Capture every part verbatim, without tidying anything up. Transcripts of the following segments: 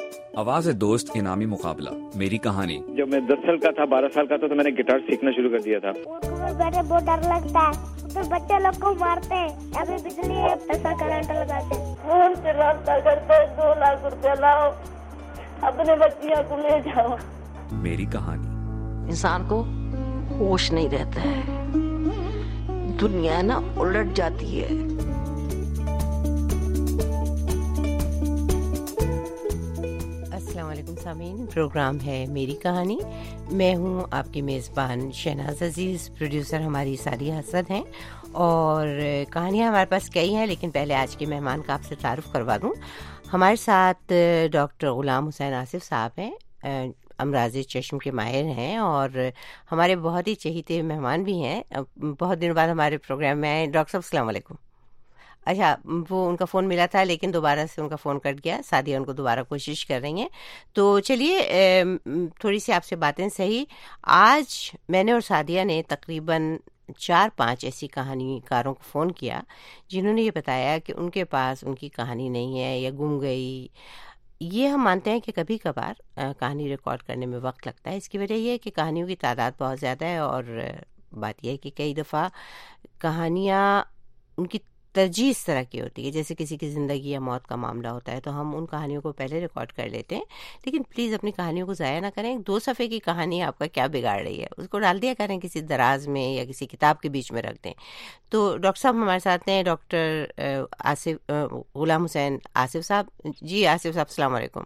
آواز دوست انعامی مقابلہ میری کہانی. جب میں دس سال کا تھا بارہ سال کا تھا تو میں نے گٹار سیکھنا شروع کر دیا تھا. بیٹھے بہت ڈر لگتا ہے تو بچے لوگ کو مارتے ہیں. ابھی بجلی ایسا کرنٹ لگاتے ہیں. فون سے رابطہ کرتے دو لاکھ روپے لاؤ اپنے بچیاں کو لے جاؤ. میری کہانی. انسان کو ہوش نہیں رہتا ہے, دنیا نا الٹ جاتی ہے. السلام علیکم سامعین, پروگرام ہے میری کہانی. میں ہوں آپ کی میزبان شہناز عزیز. پروڈیوسر ہماری ساریہ حسد ہیں اور کہانیاں ہمارے پاس کئی ہیں, لیکن پہلے آج کے مہمان کا آپ سے تعارف کروا دوں. ہمارے ساتھ ڈاکٹر غلام حسین آصف صاحب ہیں, امراض چشم کے ماہر ہیں اور ہمارے بہت ہی چہیتے مہمان بھی ہیں. بہت دنوں بعد ہمارے پروگرام میں آئے. ڈاکٹر صاحب السلام علیکم. اچھا, وہ ان کا فون ملا تھا لیکن دوبارہ سے ان کا فون کٹ گیا. سعدیہ ان کو دوبارہ کوشش کر رہی ہیں. تو چلیے تھوڑی سی آپ سے باتیں صحیح. آج میں نے اور سعدیہ نے تقریباً چار پانچ ایسی کہانی کاروں کو فون کیا جنہوں نے یہ بتایا کہ ان کے پاس ان کی کہانی نہیں ہے یا گم گئی. یہ ہم مانتے ہیں کہ کبھی کبھار کہانی ریکارڈ کرنے میں وقت لگتا ہے. اس کی وجہ یہ ہے کہ کہانیوں کی تعداد بہت زیادہ ہے اور بات یہ ہے کہ کئی دفعہ کہانیاں ان کی ترجیح اس طرح کی ہوتی ہے جیسے کسی کی زندگی یا موت کا معاملہ ہوتا ہے, تو ہم ان کہانیوں کو پہلے ریکارڈ کر لیتے ہیں. لیکن پلیز اپنی کہانیوں کو ضائع نہ کریں. دو صفحے کی کہانی آپ کا کیا بگاڑ رہی ہے, اس کو ڈال دیا کریں کسی دراز میں یا کسی کتاب کے بیچ میں رکھ دیں. تو ڈاکٹر صاحب ہمارے ساتھ ہیں, ڈاکٹر آصف غلام حسین آصف صاحب. جی آصف صاحب السلام علیکم.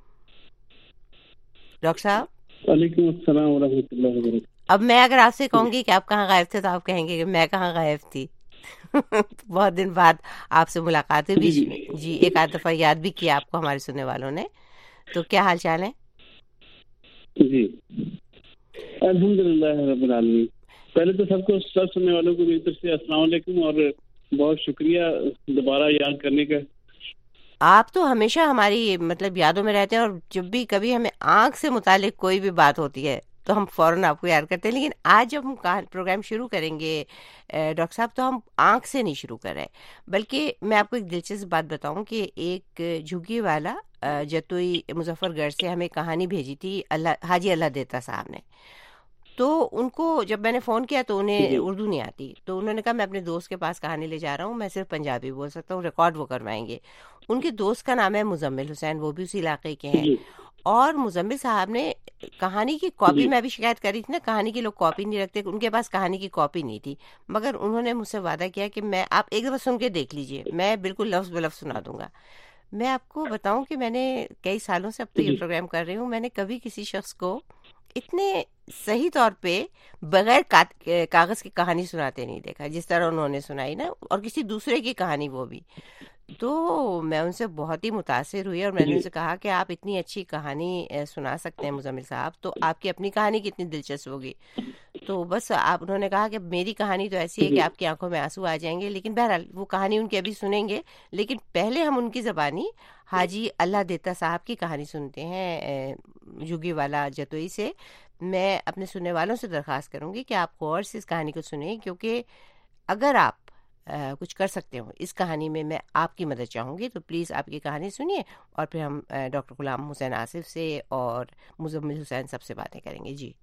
ڈاکٹر صاحب وعلیکم السلام ورحمۃ اللہ وبرکاتہ. اب میں اگر آپ سے کہوں گی کہ آپ کہاں غائب تھے تو آپ کہیں گے کہ میں کہاں غائب تھی. بہت دن بعد آپ سے ملاقات ہوئی بیچ میں. جی ایک آدھ دفعہ یاد بھی کیا آپ کو ہمارے سننے والوں نے. تو کیا حال چال ہے؟ جی الحمدللہ رب العالمین. پہلے تو سب کو سب سننے والوں کو میری طرف سے السلام علیکم اور بہت شکریہ دوبارہ یاد کرنے کا. آپ تو ہمیشہ ہماری مطلب یادوں میں رہتے ہیں اور جب بھی کبھی ہمیں آنکھ سے متعلق کوئی بھی بات ہوتی ہے تو ہم فوراً آپ کو یاد کرتے ہیں. لیکن آج جب ہم پروگرام شروع کریں گے ڈاکٹر صاحب تو ہم آنکھ سے نہیں شروع کر رہے, بلکہ میں آپ کو ایک دلچسپ بات بتاؤں کہ ایک جھگی والا جتوئی مظفر گڑھ سے ہمیں کہانی بھیجی تھی اللہ حاجی اللہ دیتا صاحب نے. تو ان کو جب میں نے فون کیا تو انہیں اردو نہیں آتی, تو انہوں نے کہا میں اپنے دوست کے پاس کہانی لے جا رہا ہوں, میں صرف پنجابی بول سکتا ہوں, ریکارڈ وہ کروائیں گے. ان کے دوست کا نام ہے مزمل حسین, وہ بھی اسی علاقے کے ہیں. اور مزمل صاحب نے کہانی کی کاپی, میں بھی شکایت کر رہی تھی نا کہانی کی لوگ کاپی نہیں رکھتے, ان کے پاس کہانی کی کاپی نہیں تھی, مگر انہوں نے مجھ سے وعدہ کیا کہ میں آپ ایک دفعہ سن کے دیکھ لیجئے, میں بالکل لفظ بلفظ سنا دوں گا. میں آپ کو بتاؤں کہ میں نے کئی سالوں سے اب تو یہ پروگرام کر رہی ہوں, میں نے کبھی کسی شخص کو اتنے صحیح طور پہ بغیر کاغذ کی کہانی سناتے نہیں دیکھا جس طرح انہوں نے سنائی نا, اور کسی دوسرے کی کہانی وہ بھی. تو میں ان سے بہت ہی متاثر ہوئی اور میں نے ان سے کہا کہ آپ اتنی اچھی کہانی سنا سکتے ہیں مزمل صاحب, تو آپ کی اپنی کہانی کتنی دلچسپ ہوگی. تو بس آپ انہوں نے کہا کہ میری کہانی تو ایسی ہے کہ آپ کی آنکھوں میں آنسو آ جائیں گے, لیکن بہرحال وہ کہانی ان کی ابھی سنیں گے. لیکن پہلے ہم ان کی زبانی حاجی اللہ دیتا صاحب کی کہانی سنتے ہیں جھگی والا جتوئی سے. میں اپنے سننے والوں سے درخواست کروں گی کہ آپ غور سے اس کہانی کو سنیں, کیونکہ اگر آپ کچھ کر سکتے ہو اس کہانی میں میں آپ کی مدد چاہوں گی. تو پلیز آپ کی کہانی سنیے اور پھر ہم ڈاکٹر غلام حسین آصف سے اور مزمل حسین سب سے باتیں کریں گے. جی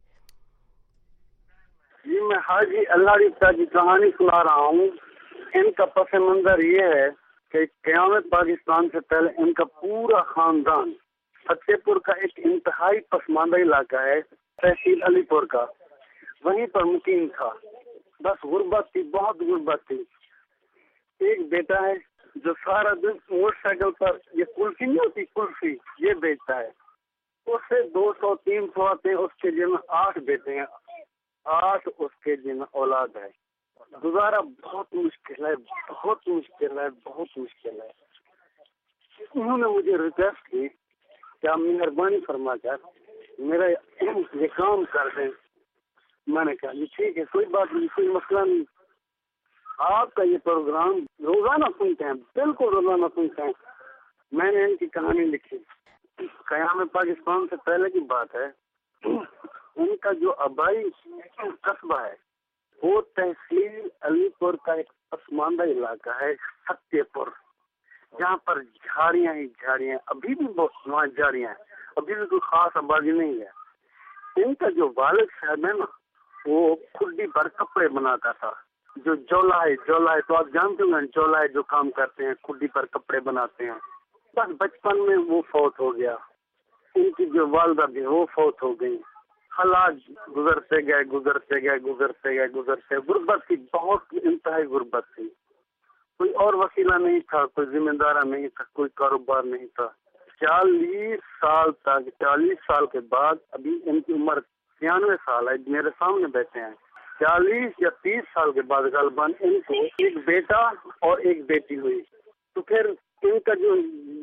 جی میں حاجی اللہ دیتا کی کہانی سنا رہا ہوں. ان کا پس منظر یہ ہے کہ قیامت پاکستان سے پہلے ان کا پورا خاندان فتح پور کا ایک انتہائی پسماندہ علاقہ ہے, تحصیل علی پور کا, وہیں پر مقیم تھا. بس غربت تھی, بہت غربت تھی. ایک بیٹا ہے جو سارا دن موٹر سائیکل پر یہ کلفی نہیں ہوتی کلفی یہ بیچتا ہے. اس سے دو سو تین سو آتے ہیں. اس کے جن آٹھ بیٹے ہیں, آٹھ اس کے جن اولاد ہے. گزارا بہت مشکل ہے, بہت مشکل ہے, بہت مشکل ہے. انہوں نے مجھے ریکویسٹ کی کہ آپ مہربانی فرما کر میرا یہ کام کر دیں. میں نے کہا جی ٹھیک ہے, کوئی بات نہیں, کوئی مسئلہ نہیں. آپ کا یہ پروگرام روزانہ سنتے ہیں, بالکل روزانہ سنتے ہیں. میں نے ان کی کہانی لکھی. قیام پاکستان سے پہلے کی بات ہے. ان کا جو آبائی قصبہ ہے وہ تحصیل علی پور کا ایک پسماندہ علاقہ ہے فتح پور. جہاں پر جھاڑیاں ہی جھاڑیاں، ابھی بھی بہت وہاں جھاڑیاں ہیں، ابھی بھی کوئی خاص آبادی نہیں ہے۔ ان کا جو والد صاحب ہے نا، وہ کھڈی پر کپڑے بناتا تھا، جو جولا ہے جولا ہے تو آپ جانتے ہوں گے، جولا ہے جو کام کرتے ہیں، کھڈی پر کپڑے بناتے ہیں۔ بس بچپن میں وہ فوت ہو گیا، ان کی جو والدہ بھی وہ فوت ہو گئی۔ حالات گزرتے گئے گزرتے گئے گزرتے گئے گزرتے غربت تھی، بہت انتہائی غربت تھی، کوئی اور وسیلہ نہیں تھا، کوئی ذمہ دارہ نہیں تھا، کوئی کاروبار نہیں تھا۔ چالیس سال تک، چالیس سال کے بعد، ابھی ان کی عمر چھیانوے سال ہے، میرے سامنے بیٹھے ہیں، چالیس یا تیس سال کے بعد غالباً ان کو ایک بیٹا اور ایک بیٹی ہوئی۔ تو پھر ان کا جو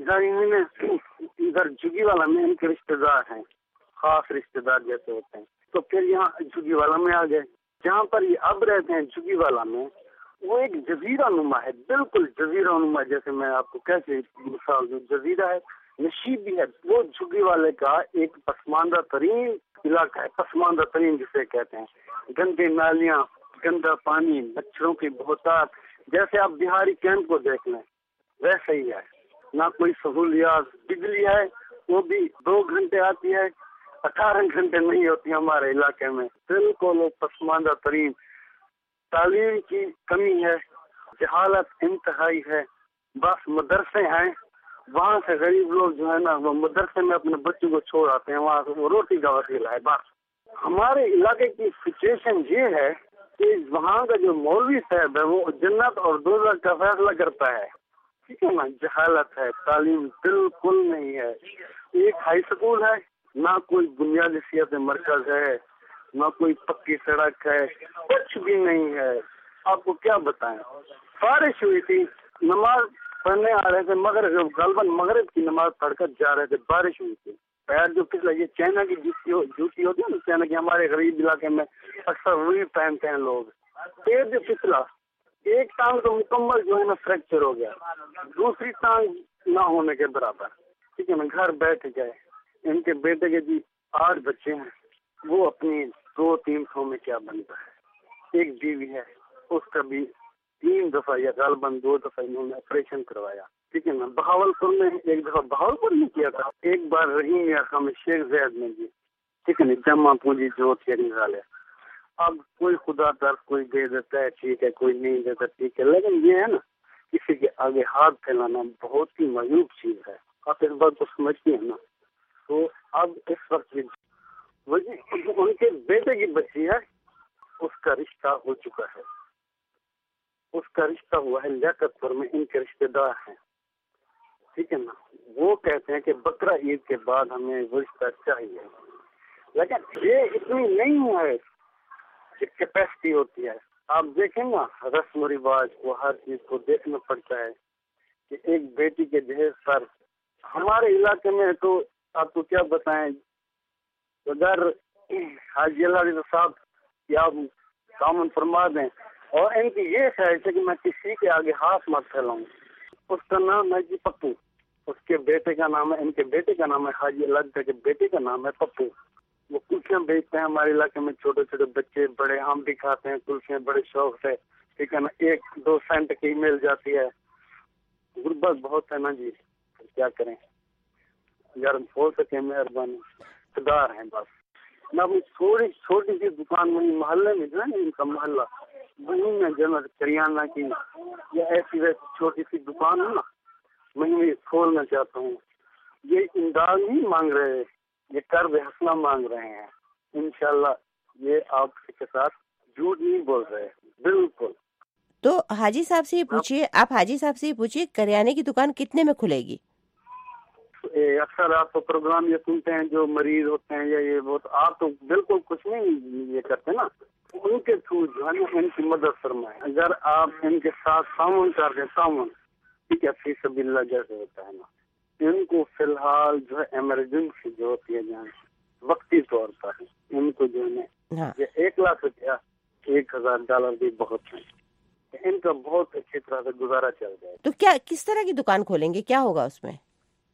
ادھر جھگی والا میں ان کے رشتے دار ہیں، خاص رشتے دار جیسے ہوتے ہیں، تو پھر یہاں جھگی والا میں آ گئے، جہاں پر یہ اب رہتے ہیں جھگی والا میں، وہ ایک جزیرہ نما ہے، بالکل جزیرہ نما، جیسے میں آپ کو کیسے مثال دوں، جزیرہ ہے، نشیب بھی ہے۔ وہ جھگی والے کا ایک پسماندہ ترین علاقہ ہے، پسماندہ ترین جسے کہتے ہیں، گندے نالیاں، گندا پانی، مچھروں کی بہتات، جیسے آپ بہاری کیمپ کو دیکھ لیں ویسے ہی ہے، نہ کوئی سہولیات، بجلی ہے وہ بھی دو گھنٹے آتی ہے، اٹھارہ گھنٹے نہیں ہوتی ہمارے علاقے میں، بالکل پسماندہ ترین، تعلیم کی کمی ہے، جہالت انتہائی ہے، بس مدرسے ہیں، وہاں سے غریب لوگ جو ہے نا وہ مدرسے میں اپنے بچوں کو چھوڑ آتے ہیں، وہاں سے وہ روٹی کا وسیلہ ہے بس۔ ہمارے علاقے کی سچویشن یہ ہے کہ وہاں کا جو مولوی صاحب ہے وہ جنت اور دوزخ کا فیصلہ کرتا ہے، ٹھیک ہے نا، جہالت ہے، تعلیم بالکل نہیں ہے، ایک ہائی سکول ہے، نہ کوئی بنیادی صحت مرکز ہے، نہ کوئی پکی سڑک ہے، کچھ بھی نہیں ہے، آپ کو کیا بتائیں۔ بارش ہوئی تھی، نماز پڑھنے آ رہے تھے، مغرب غالباً مغرب کی نماز پڑھ کر جا رہے تھے، بارش ہوئی تھی، پیر جو پھسلا، یہ چائنا کی جوتی جوتی ہوتی ہے نا، چائنا کی، ہمارے غریب علاقے میں اکثر وہی پہنتے ہیں لوگ، پیر جو پھسلا، ایک ٹانگ تو مکمل جو ہے نا فریکچر ہو گیا، دوسری ٹانگ نہ ہونے کے برابر، ٹھیک ہے نا، گھر بیٹھ گئے۔ ان کے بیٹے کے جی آٹھ بچے ہیں، وہ اپنی دو تین سو میں کیا بنتا ہے، ایک بیوی ہے، اس کا بھی تین دفعہ یا غالباً دو دفعہ انہوں نے آپریشن کروایا، ٹھیک ہے نا، بہاولپور میں ایک دفعہ بہاولپور میں کیا تھا، ایک بار رحیم یا خام شیخ زید میں جی، ٹھیک ہے نا، جمع پونجی جو تھیری ہے۔ اب کوئی خدا در کوئی دے دیتا ہے، ٹھیک ہے، کوئی نہیں دیتا، ٹھیک ہے، لیکن یہ ہے نا کسی کے آگے ہاتھ پھیلانا بہت ہی معیوب چیز ہے، آپ اس بات کو سمجھتی ہیں نا۔ تو اب اس وقت ان کے بیٹے کی بچی ہے، اس کا رشتہ ہو چکا ہے، اس کا رشتہ ہوا ہے لیاقت پور میں، ان کے رشتے دار ہیں، ٹھیک ہے نا، وہ کہتے ہیں کہ بقرہ عید کے بعد ہمیں وہ رشتہ چاہیے، لیکن یہ اتنی نہیں ہے کہ کیپیسٹی ہوتی ہے۔ آپ دیکھیں نا رسم و رواج کو، ہر چیز کو دیکھنا پڑتا ہے کہ ایک بیٹی کے جہیز پر ہمارے علاقے میں تو آپ کو کیا بتائیں، اگر حاجی اللہ صاحب یا کامن فرما دیں، اور ان کی یہ خواہش ہے کہ میں کسی کے آگے ہاتھ مت پھیلاؤں۔ اس کا نام ہے جی پپو، اس کے بیٹے کا نام ہے، ان کے بیٹے کا نام ہے حاجی اللہ کے بیٹے کا نام ہے پپو۔ وہ کلفیاں بیچتے ہیں ہمارے علاقے میں، چھوٹے چھوٹے بچے، بڑے ہم بھی کھاتے ہیں کلفیاں بڑے شوق سے، ٹھیک ہے نا، ایک دو سینٹ کی مل جاتی ہے، غربت بہت ہے نا جی، کیا کریں، اگر ہو سکے مہربانی، خدار ہیں بس۔ میں اپنی تھوڑی چھوٹی سی دکان میں محلے میں جو ہے نا، ان کا محلہ وہیں میں جو ہے کریانہ کی یا ایسی ویسی چھوٹی سی دکان ہے نا، وہیں کھولنا چاہتا ہوں۔ یہ امداد نہیں مانگ رہے، یہ قرض حسنہ مانگ رہے ہیں، انشاءاللہ یہ آپ کے ساتھ جھوٹ نہیں بول رہے، بالکل۔ تو حاجی صاحب سے یہ پوچھیے، آپ حاجی صاحب سے یہ پوچھیے کریانے کی دکان کتنے میں کھلے گی؟ اکثر آپ کو پروگرام یہ سنتے ہیں جو مریض ہوتے ہیں یا یہ بہت، آپ تو بالکل کچھ نہیں یہ کرتے نا، ان کے تھرو جو ہے نا ان کی مدد فرمائیں، اگر آپ ان کے ساتھ تعاون کر دیں، تعاون، ٹھیک ہے، فی سبیل اللہ جیسے ہوتا ہے نا، ان کو فی الحال جو ہے ایمرجنسی جو ہوتی ہے جہاں وقتی طور پر ان کو جو ہے یہ ایک لاکھ روپیہ ایک ہزار ڈالر بھی بہت ہیں، ان کا بہت اچھی طرح سے گزارا چل جائے۔ تو کیا کس طرح کی دکان کھولیں گے، کیا ہوگا اس میں؟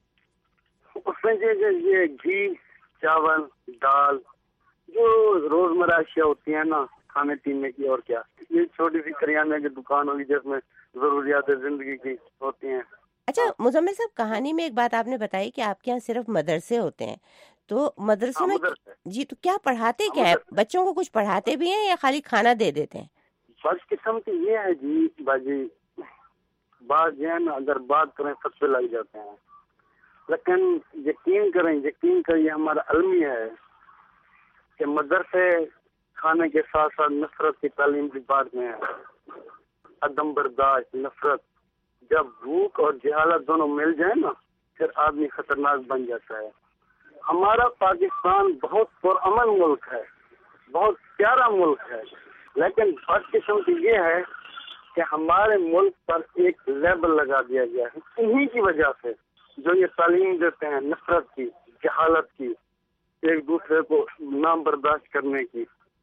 اس میں یہ گھی، چاول، دال، جو روزمرہ اشیاء ہوتی ہیں نا کھانے پینے کی، اور کیا، یہ چھوٹی سی کریانے کی دکان ہوگی جس میں ضروریات زندگی کی ہوتی ہیں، اچھا مزمل صاحب، کہانی میں ایک بات آپ نے بتائی کہ آپ کے یہاں صرف مدرسے ہوتے ہیں، تو مدرسوں میں جی تو کیا پڑھاتے کیا ہے؟ بچوں کو کچھ پڑھاتے بھی ہیں یا خالی کھانا دے دیتے ہیں؟ فرض قسم کی یہ ہے جی باجی، بات جو ہے نا اگر بات کریں سب پہ لگ جاتے ہیں، لیکن یقین کریں یقین کریں یہ ہمارا المیہ ہے کہ مدرسے کھانے کے ساتھ ساتھ نفرت کی تعلیم بھی بعد میں ہے، عدم برداشت، نفرت. جب بھوک اور جہالت دونوں مل جائیں نا پھر آدمی خطرناک بن جاتا ہے. ہمارا پاکستان بہت پرامن ملک ہے، بہت پیارا ملک ہے، لیکن بد قسم کی یہ ہے کہ ہمارے ملک پر ایک لیبل لگا دیا گیا ہے انہی کی وجہ سے جو یہ تعلیم دیتے ہیں نفرت کی، جہالت کی، ایک دوسرے کو نام برداشت کرنے کی.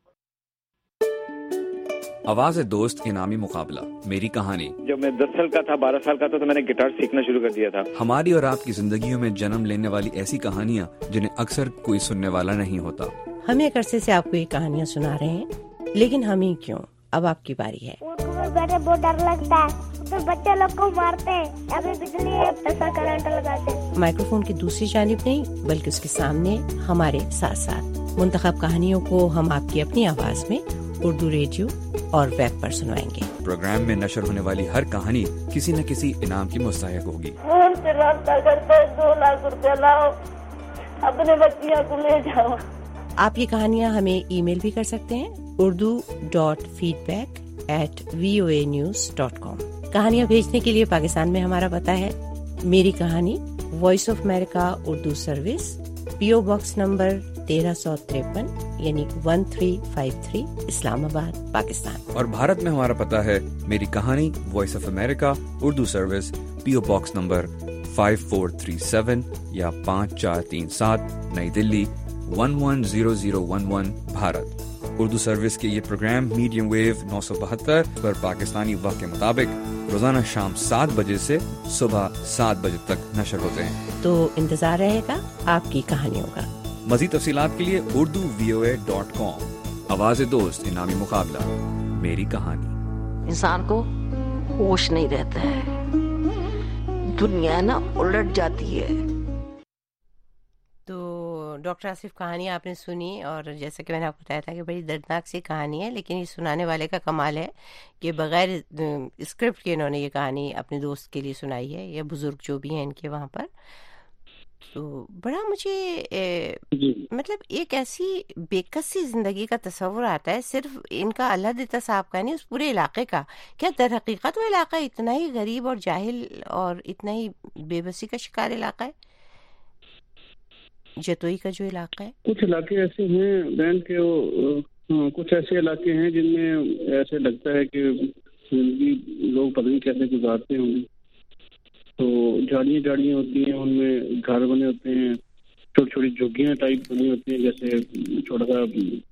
آواز دوست انعامی مقابلہ میری کہانی. جب میں دس سال کا تھا، بارہ سال کا تھا تو میں نے گٹار سیکھنا شروع کر دیا تھا. ہماری اور آپ کی زندگیوں میں جنم لینے والی ایسی کہانیاں جنہیں اکثر کوئی سننے والا نہیں ہوتا. ہم ایک عرصے سے آپ کو یہ کہانیاں سنا رہے ہیں، لیکن ہم ہی کیوں، اب آپ کی باری ہے. اردو میں بیٹھے بہت ڈر لگتا ہے، تو بچے لوگ کو مارتے ہیں، ابھی بجلی ایسا کرنٹ لگاتے ہیں. مائکرو فون کی دوسری جانب نہیں بلکہ اس کے سامنے ہمارے ساتھ ساتھ منتخب کہانیوں کو ہم آپ کی اپنی آواز میں اردو ریڈیو اور ویب پر سنوائیں گے. پروگرام میں نشر ہونے والی ہر کہانی کسی نہ کسی انعام کی مستحق ہوگی. فون سے رابطہ کرتے دو لاکھ روپے لاؤ، اپنے بچیاں کو لے جاؤ. آپ یہ کہانیاں ہمیں ای میل بھی کر سکتے ہیں Urdu dot feedback at V O A news dot com. کہانیاں بھیجنے کے لیے پاکستان میں ہمارا پتہ ہے میری کہانی، voice of America Urdu service, P O box number تیرہ سو تریپن یعنی one three five three, Islamabad, Pakistan. اور بھارت میں ہمارا پتہ ہے میری کہانی، voice of America Urdu service, P O box number five four three seven یا پانچ چار تین سات، Nai Dilli one one zero zero one one, Bharat. Urdu service کے یہ پروگرام میڈیم ویو نو سو بہتر پر پاکستانی وقت کے مطابق روزانہ شام سات بجے سے صبح سات بجے تک نشر ہوتے ہیں. تو انتظار رہے گا آپ کی کہانیوں کا. مزید تفصیلات کے لیے اردو وی او اے ڈاٹ کام. آواز دوست انعامی مقابلہ میری کہانی. انسان کو ہوش نہیں رہتا ہے، دنیا نا الٹ جاتی ہے. تو ڈاکٹر آصف کہانی آپ نے سنی، اور جیسا کہ میں نے آپ کو بتایا تھا کہ بڑی دردناک سی کہانی ہے، لیکن یہ سنانے والے کا کمال ہے کہ بغیر اسکرپٹ کے انہوں نے یہ کہانی اپنے دوست کے لیے سنائی ہے، یا بزرگ جو بھی ہیں ان کے وہاں پر. تو بڑا مجھے مطلب ایک ایسی بے کس سی زندگی کا تصور آتا ہے، صرف ان کا اللہ دیتا صاحب کا نہیں، اس پورے علاقے کا. کیا در حقیقت وہ علاقہ اتنا ہی غریب اور جاہل اور اتنا ہی بے بسی کا شکار علاقہ ہے، جتوئی کا جو علاقہ ہے؟ کچھ علاقے ایسے ہیں بہن کے، وہ کچھ ایسے علاقے ہیں جن میں ایسے لگتا ہے کہ زندگی لوگ پتہ نہیں کیسے گزارتے ہوں گے. تو جھاڑیاں جھاڑیاں ہوتی ہیں، ان میں گھر بنے ہوتے ہیں، چھوٹی چھوٹی جھوگیاں ٹائپ بنی ہوتی ہیں، جیسے چھوٹا سا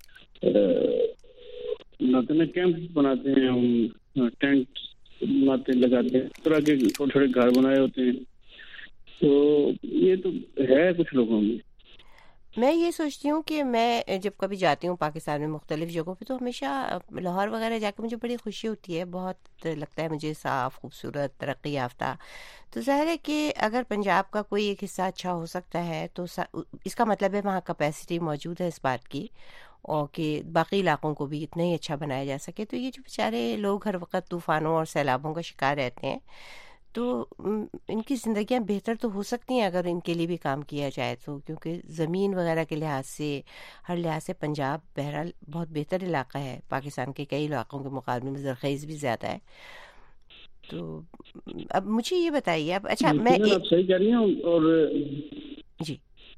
بناتے ہیں، کیمپ بناتے ہیں ہم، ٹینٹ بناتے لگاتے ہیں، اس طرح کے چھوٹے چھوٹے گھر بنائے ہوتے ہیں. تو یہ تو ہے کچھ لوگوں میں. میں یہ سوچتی ہوں کہ میں جب کبھی جاتی ہوں پاکستان میں مختلف جگہوں پہ، تو ہمیشہ لاہور وغیرہ جا کے مجھے بڑی خوشی ہوتی ہے، بہت لگتا ہے مجھے صاف، خوبصورت، ترقی یافتہ. تو ظاہر ہے کہ اگر پنجاب کا کوئی ایک حصہ اچھا ہو سکتا ہے تو اس کا مطلب ہے وہاں کیپیسٹی موجود ہے اس بات کی، اور کہ باقی علاقوں کو بھی اتنا ہی اچھا بنایا جا سکے. تو یہ جو بیچارے لوگ ہر وقت طوفانوں اور سیلابوں کا شکار رہتے ہیں، تو ان کی زندگیاں بہتر تو ہو سکتی ہیں اگر ان کے لیے بھی کام کیا جائے تو، کیونکہ زمین وغیرہ کے لحاظ سے، ہر لحاظ سے پنجاب بہرحال بہت بہتر علاقہ ہے، پاکستان کے کئی علاقوں کے مقابلے میں زرخیز بھی زیادہ ہے. تو اب مجھے یہ بتائیے اب، اچھا میں آپ صحیح کہہ رہی ہیں، اور جی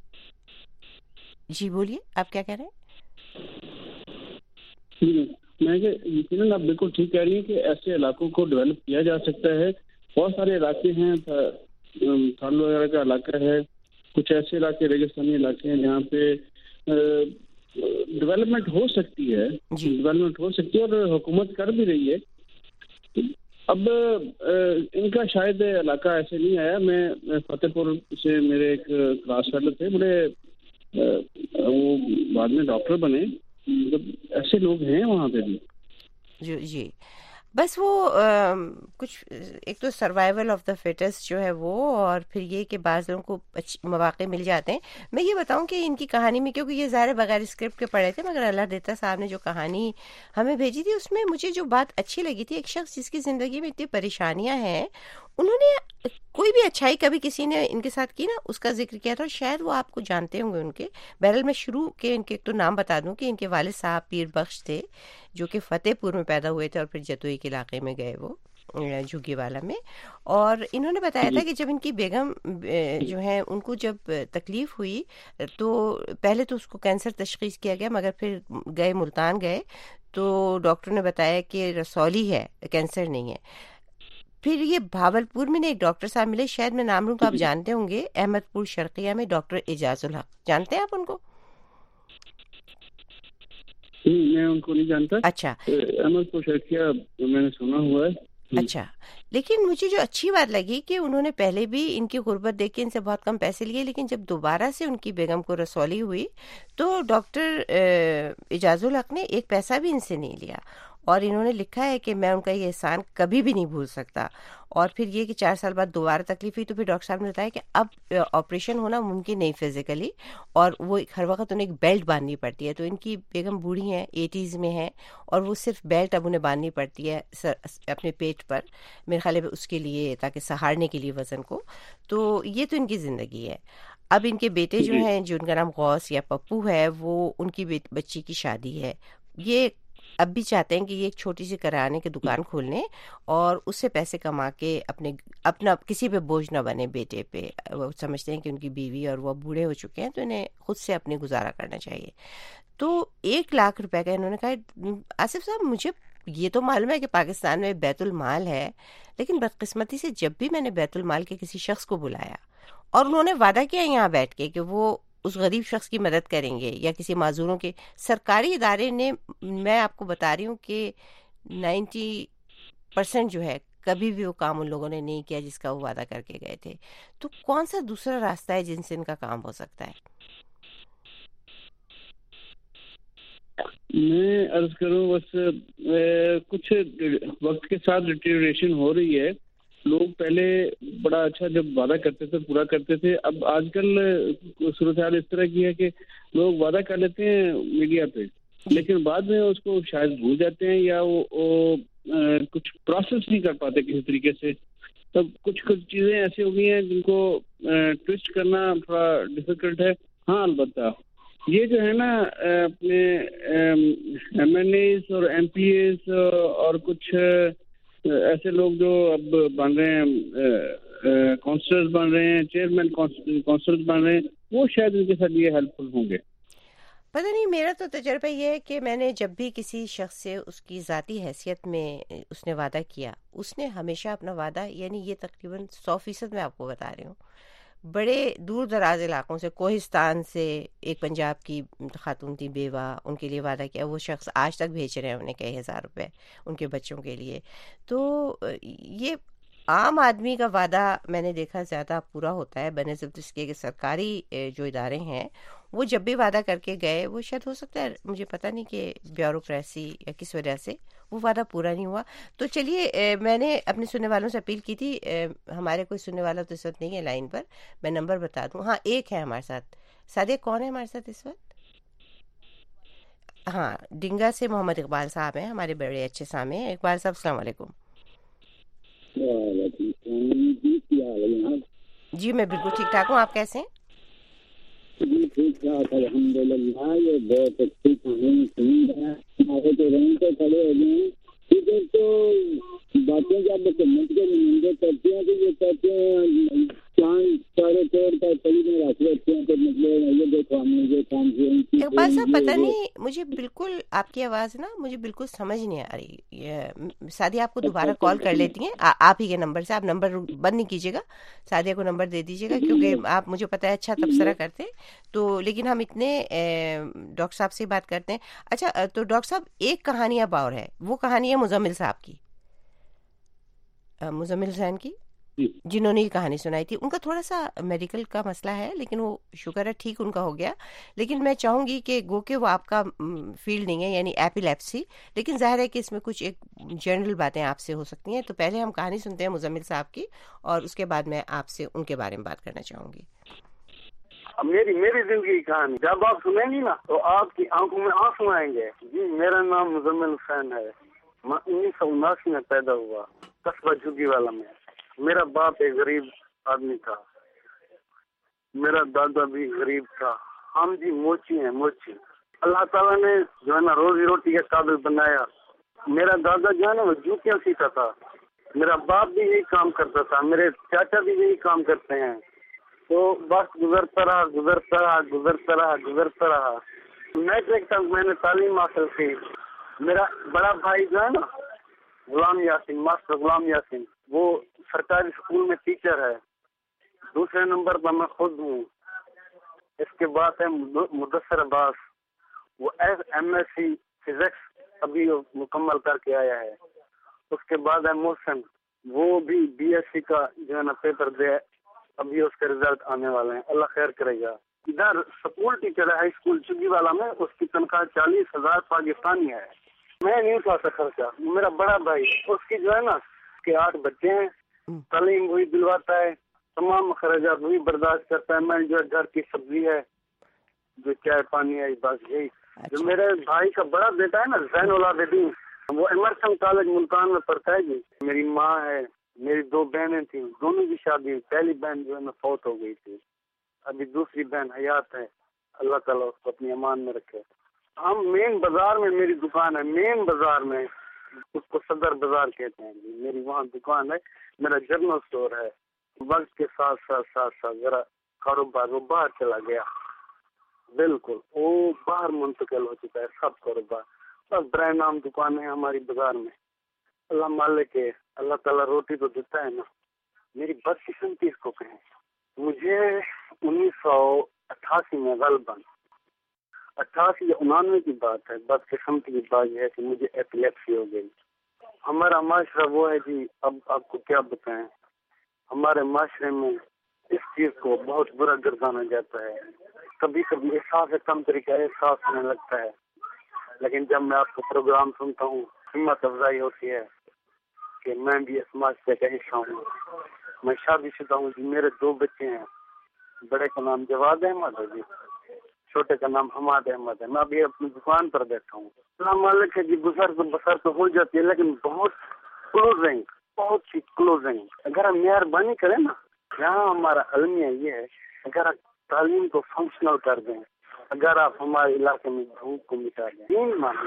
جی بولیے آپ کیا کہہ رہے ہیں؟ میں کہ یقیناً آپ بالکل ٹھیک کہہ رہی ہیں کہ ایسے علاقوں کو ڈیولپ کیا جا سکتا ہے. بہت سارے علاقے ہیں، تھال وغیرہ کا علاقہ ہے، کچھ ایسے علاقے ریگستانی علاقے ہیں جہاں پہ ڈیولپمنٹ ہو سکتی ہے، ڈیولپمنٹ ہو سکتی ہے اور حکومت کر بھی رہی ہے. اب ان کا شاید علاقہ ایسے نہیں آیا. میں فتح پور سے میرے ایک کلاس فیلو تھے، بڑے وہ بعد میں ڈاکٹر بنے، مطلب ایسے لوگ ہیں وہاں پہ بھی. جی جی بس وہ کچھ ایک تو سروائیول آف دا فٹسٹ جو ہے وہ، اور پھر یہ کہ بعض لوگوں کو اچھے مواقع مل جاتے ہیں. میں یہ بتاؤں کہ ان کی کہانی میں، کیونکہ یہ ظاہر بغیر اسکرپٹ کے پڑھے تھے، مگر اللہ دیتا صاحب نے جو کہانی ہمیں بھیجی تھی اس میں مجھے جو بات اچھی لگی تھی، ایک شخص جس کی زندگی میں اتنی پریشانیاں ہیں، انہوں نے کوئی بھی اچھائی کبھی کسی نے ان کے ساتھ کی نا، اس کا ذکر کیا تھا. اور شاید وہ آپ کو جانتے ہوں گے ان کے. بہرحال میں شروع کے ان کے ایک تو نام بتا دوں کہ ان کے والد صاحب پیر بخش تھے، جو کہ فتح پور میں پیدا ہوئے تھے اور پھر جتوئی کے علاقے میں گئے وہ جھگی والا میں. اور انہوں نے بتایا تھا کہ جب ان کی بیگم جو ہیں ان کو جب تکلیف ہوئی تو پہلے تو اس کو کینسر تشخیص کیا گیا، مگر پھر گئے ملتان گئے تو ڈاکٹر نے بتایا کہ رسولی ہے، کینسر نہیں ہے. پھر یہ بھاولپور میں نے ایک ڈاکٹر صاحب ملے، شاید میں نام لوں تو آپ جانتے ہوں گے، احمد پور شرقیہ میں ڈاکٹر اعجاز الحق. جانتے ہیں آپ ان کو؟ میں ان کو نہیں جانتا. اچھا، احمد پور شرقیہ میں نے سنا ہوا ہے. اچھا، لیکن مجھے جو اچھی بات لگی کہ انہوں نے پہلے بھی ان کی غربت دیکھ کے ان سے بہت کم پیسے لیے، لیکن جب دوبارہ سے ان کی بیگم کو رسولی ہوئی تو ڈاکٹر اعجاز الحق نے ایک پیسہ بھی ان سے نہیں لیا. اور انہوں نے لکھا ہے کہ میں ان کا یہ احسان کبھی بھی نہیں بھول سکتا. اور پھر یہ کہ چار سال بعد دوبارہ تکلیف ہوئی تو پھر ڈاکٹر صاحب نے بتایا کہ اب آپریشن ہونا ممکن نہیں فزیکلی، اور وہ ہر وقت انہیں ایک بیلٹ باندھنی پڑتی ہے. تو ان کی بیگم بوڑھی ہیں، ایٹیز میں ہیں، اور وہ صرف بیلٹ اب انہیں باندھنی پڑتی ہے اپنے پیٹ پر، میرے خیال ہے اس کے لیے تاکہ سہارنے کے لیے وزن کو. تو یہ تو ان کی زندگی ہے. اب ان کے بیٹے جو ہیں، جو ان کا نام غوث یا پپو ہے، وہ ان کی بچی کی شادی ہے. یہ اب بھی چاہتے ہیں کہ یہ ایک چھوٹی سی کرانے کی دکان کھول لیں اور اس سے پیسے کما کے اپنے اپنا کسی پہ بوجھ نہ بنے بیٹے پہ. وہ سمجھتے ہیں کہ ان کی بیوی اور وہ بوڑھے ہو چکے ہیں تو انہیں خود سے اپنی گزارا کرنا چاہیے. تو ایک لاکھ روپے کا انہوں نے کہا. آصف صاحب، مجھے یہ تو معلوم ہے کہ پاکستان میں بیت المال ہے، لیکن بدقسمتی سے جب بھی میں نے بیت المال کے کسی شخص کو بلایا اور انہوں نے وعدہ کیا یہاں بیٹھ کے کہ وہ اس غریب شخص کی مدد کریں گے یا کسی معذوروں کے، سرکاری ادارے نے، میں آپ کو بتا رہی ہوں کہ نائنٹی پرسنٹ جو ہے کبھی بھی وہ کام ان لوگوں نے نہیں کیا جس کا وہ وعدہ کر کے گئے تھے. تو کون سا دوسرا راستہ ہے جن سے ان کا کام ہو سکتا ہے؟ میں عرض کروں بس کچھ وقت کے ساتھ ڈیٹیریشن ہو رہی ہے. لوگ پہلے بڑا اچھا جب وعدہ کرتے تھے پورا کرتے تھے. اب آج کل صورتحال اس طرح کی ہے کہ لوگ وعدہ کر لیتے ہیں میڈیا پہ، لیکن بعد میں اس کو شاید بھول جاتے ہیں یا وہ, وہ کچھ پروسیس نہیں کر پاتے کسی طریقے سے. تب کچھ کچھ چیزیں ایسی ہو گئی ہیں جن کو ٹویسٹ کرنا تھوڑا ڈیفیکلٹ ہے. ہاں البتہ یہ جو ہے نا اپنے ایم این ایز اور ایم پی ایز اور کچھ ایسے لوگ جو اب بن رہے ہیں، کونسلرز بن رہے ہیں، چیئرمین کونسلرز بن رہے ہیں، وہ شاید ان کے ساتھ یہ ہیلپ فل ہوں گے. پتہ نہیں، میرا تو تجربہ یہ ہے کہ میں نے جب بھی کسی شخص سے اس کی ذاتی حیثیت میں اس نے وعدہ کیا، اس نے ہمیشہ اپنا وعدہ، یعنی یہ تقریباً سو فیصد میں آپ کو بتا رہی ہوں، بڑے دور دراز علاقوں سے، کوہستان سے ایک پنجاب کی خاتون تھی بیوہ، ان کے لیے وعدہ کیا. وہ شخص آج تک بھیج رہے ہیں انہیں کئی ہزار روپے ان کے بچوں کے لیے. تو یہ عام آدمی کا وعدہ میں نے دیکھا زیادہ پورا ہوتا ہے بنسبت اس کے کہ سرکاری جو ادارے ہیں وہ جب بھی وعدہ کر کے گئے، وہ شاید ہو سکتا ہے، مجھے پتہ نہیں کہ بیوروکریسی یا کس وجہ سے وہ وعدہ پورا نہیں ہوا. تو چلیے، میں نے اپنے سننے والوں سے اپیل کی تھی، ہمارے کوئی سننے والا تو اس وقت نہیں ہے لائن پر، میں نمبر بتا دوں. ہاں، ایک ہے ہمارے ساتھ. سادیہ کون ہے ہمارے ساتھ اس وقت؟ ہاں، ڈنگا سے محمد اقبال صاحب ہیں، ہمارے بڑے اچھے سامنے ہیں. اقبال صاحب السلام علیکم. جی میں بالکل ٹھیک ٹھاک ہوں، آپ کیسے ہیں؟ جی ٹھیک ٹھاک الحمد للہ. یہ بہت اچھی کہانی سنی ہے، ہمارے تو رنگ پہ کھڑے ہو گئے ہیں. ٹھیک ہے، تو باتیں جب حکومت کے نمائندے کرتے ہیں تو یہ کہتے ہیں چاند سارے طور پر کئی میں رکھ لیتے ہیں تو مطلب یہ دیکھو ہم نے یہ کام کیا. اقبال صاحب پتہ نہیں، مجھے بالکل آپ کی آواز نا مجھے بالکل سمجھ نہیں آ رہی. سعدیہ آپ کو دوبارہ کال کر لیتی ہیں آپ ہی کے نمبر سے. آپ نمبر بند نہیں کیجیے گا، سعدیہ کو نمبر دے دیجیے گا، کیونکہ آپ مجھے پتہ ہے اچھا تبصرہ کرتے ہیں تو. لیکن ہم اتنے ڈاکٹر صاحب سے بات کرتے ہیں. اچھا، تو ڈاکٹر صاحب ایک کہانی اب اور ہے، وہ کہانی ہے مزمل صاحب کی، مزمل حسین کی. जिन्होंने ये कहानी सुनाई थी, उनका थोड़ा सा मेडिकल का मसला है, लेकिन वो शुक्र है ठीक उनका हो गया। लेकिन मैं चाहूंगी कि गो के वो आपका फील्ड नहीं है, यानी एपिलेप्सी, लेकिन जाहिर है कि इसमें कुछ एक जनरल बातें आपसे हो सकती हैं। तो पहले हम कहानी सुनते हैं मुजम्मिल साहब की, और उसके बाद मैं आपसे उनके बारे में बात करना चाहूंगी। अब मेरी मेरी जिंदगी की कहानी जब आप सुनेंगी ना तो आपकी आंखों में आंसू आएंगे। जी, मेरा नाम मुजम्मिल हुसैन है। मैं उन्नीस सौ उनासी में पैदा हुआ कस्बा झुग्गीवाला में। मेरा बाप एक गरीब आदमी था, मेरा दादा भी गरीब था। हम जी मोची हैं, मोची। अल्लाह ताला ने जो है ना रोजी रोटी के काबिल बनाया। मेरा दादा जो है ना वो जूतियाँ सीता था, मेरा बाप भी यही काम करता था, मेरे चाचा भी यही काम करते हैं। तो बस गुजरता रहा गुजरता रहा गुजरता रहा गुजरता रहा मैट्रिक तक मैंने तालीम हासिल की। मेरा बड़ा भाई जो है ना गुलाम यासीन, मास्टर गुलाम यासीन, वो सरकारी स्कूल में टीचर है। दूसरे नंबर पर मैं खुद हूँ। इसके बाद है मुदस्सर अब्बास, वो एम एस सी फिजिक्स अभी मुकम्मल करके आया है। उसके बाद है मोहसिन, वो भी बी एस सी का जो है ना पेपर दे, अभी उसके रिजल्ट आने वाले हैं, अल्लाह खैर करेगा। इधर स्कूल टीचर है हाई स्कूल चुगीवाला में, उसकी तनख्वाह चालीस हजार पाकिस्तानी है। मैं नहीं उठा सकता खर्चा। मेरा बड़ा भाई, उसकी जो है ना उसके आठ बच्चे हैं, तालीम वही दिलवाता है, तमाम खर्चात वही बर्दाश्त करता है। मैं जो घर की सब्जी है, जो चाय पानी है, बस यही। जो मेरे भाई का बड़ा बेटा है ना जैनुल आबिदीन, वो इमरसन कॉलेज मुल्तान में पढ़ता है जी। मेरी माँ है, मेरी दो बहनें थी, दोनों की शादी, पहली बहन जो है ना फौत हो गई थी, अभी दूसरी बहन हयात है, अल्लाह ताला उसको अपनी अमान में रखे। हम मेन बाजार में मेरी दुकान है, मेन बाजार में, उसको सदर बाजार कहते हैं जी। मेरी वहाँ दुकान है, मेरा जनरल स्टोर है। वक्त के साथ साथ साथ साथ जरा कारोबार वो बाहर चला गया, बिल्कुल वो बाहर मुंतकिल हो चुका है सब कारोबार। बस ब्रांड नाम दुकान है हमारी बाजार में। अल्लाह मालिक है, अल्लाह ताला रोटी तो देता है ना। मेरी बदकिस्मती इसको कहें। मुझे उन्नीस सौ अट्ठासी में गलबन अट्ठासी या उनानवे की बात है, बदकिस्मती की बात यह है कि मुझे एपिलेप्सी हो गई। हमारा माशरा वो है जी, अब आपको क्या बताएं, हमारे माशरे में इस चीज को बहुत बुरा गर्दाना जाता है। कभी कभी एहसास कम तरीका एहसास होने लगता है, लेकिन जब मैं आपको प्रोग्राम सुनता हूँ हिम्मत अफजाई होती है कि मैं भी इस माशरे का हिस्सा हूँ। मैं शादीशुदा हूँ जी, मेरे दो बच्चे हैं। बड़े का नाम जवाद अहमद है जी, छोटे का नाम हमाद अहमद है। मैं अभी अपनी दुकान पर बैठा हूँ। अल्लाह मालिक है जी, गुजर तो बसर तो हो जाती है, लेकिन बहुत क्लोजिंग, बहुत ही क्लोजिंग। अगर हम मेहरबानी करें ना, यहाँ हमारा अलमिया ये है, अगर आप तालीम को फंक्शनल कर दें, अगर आप हमारे इलाके में भूख को मिटा दें, तीन माने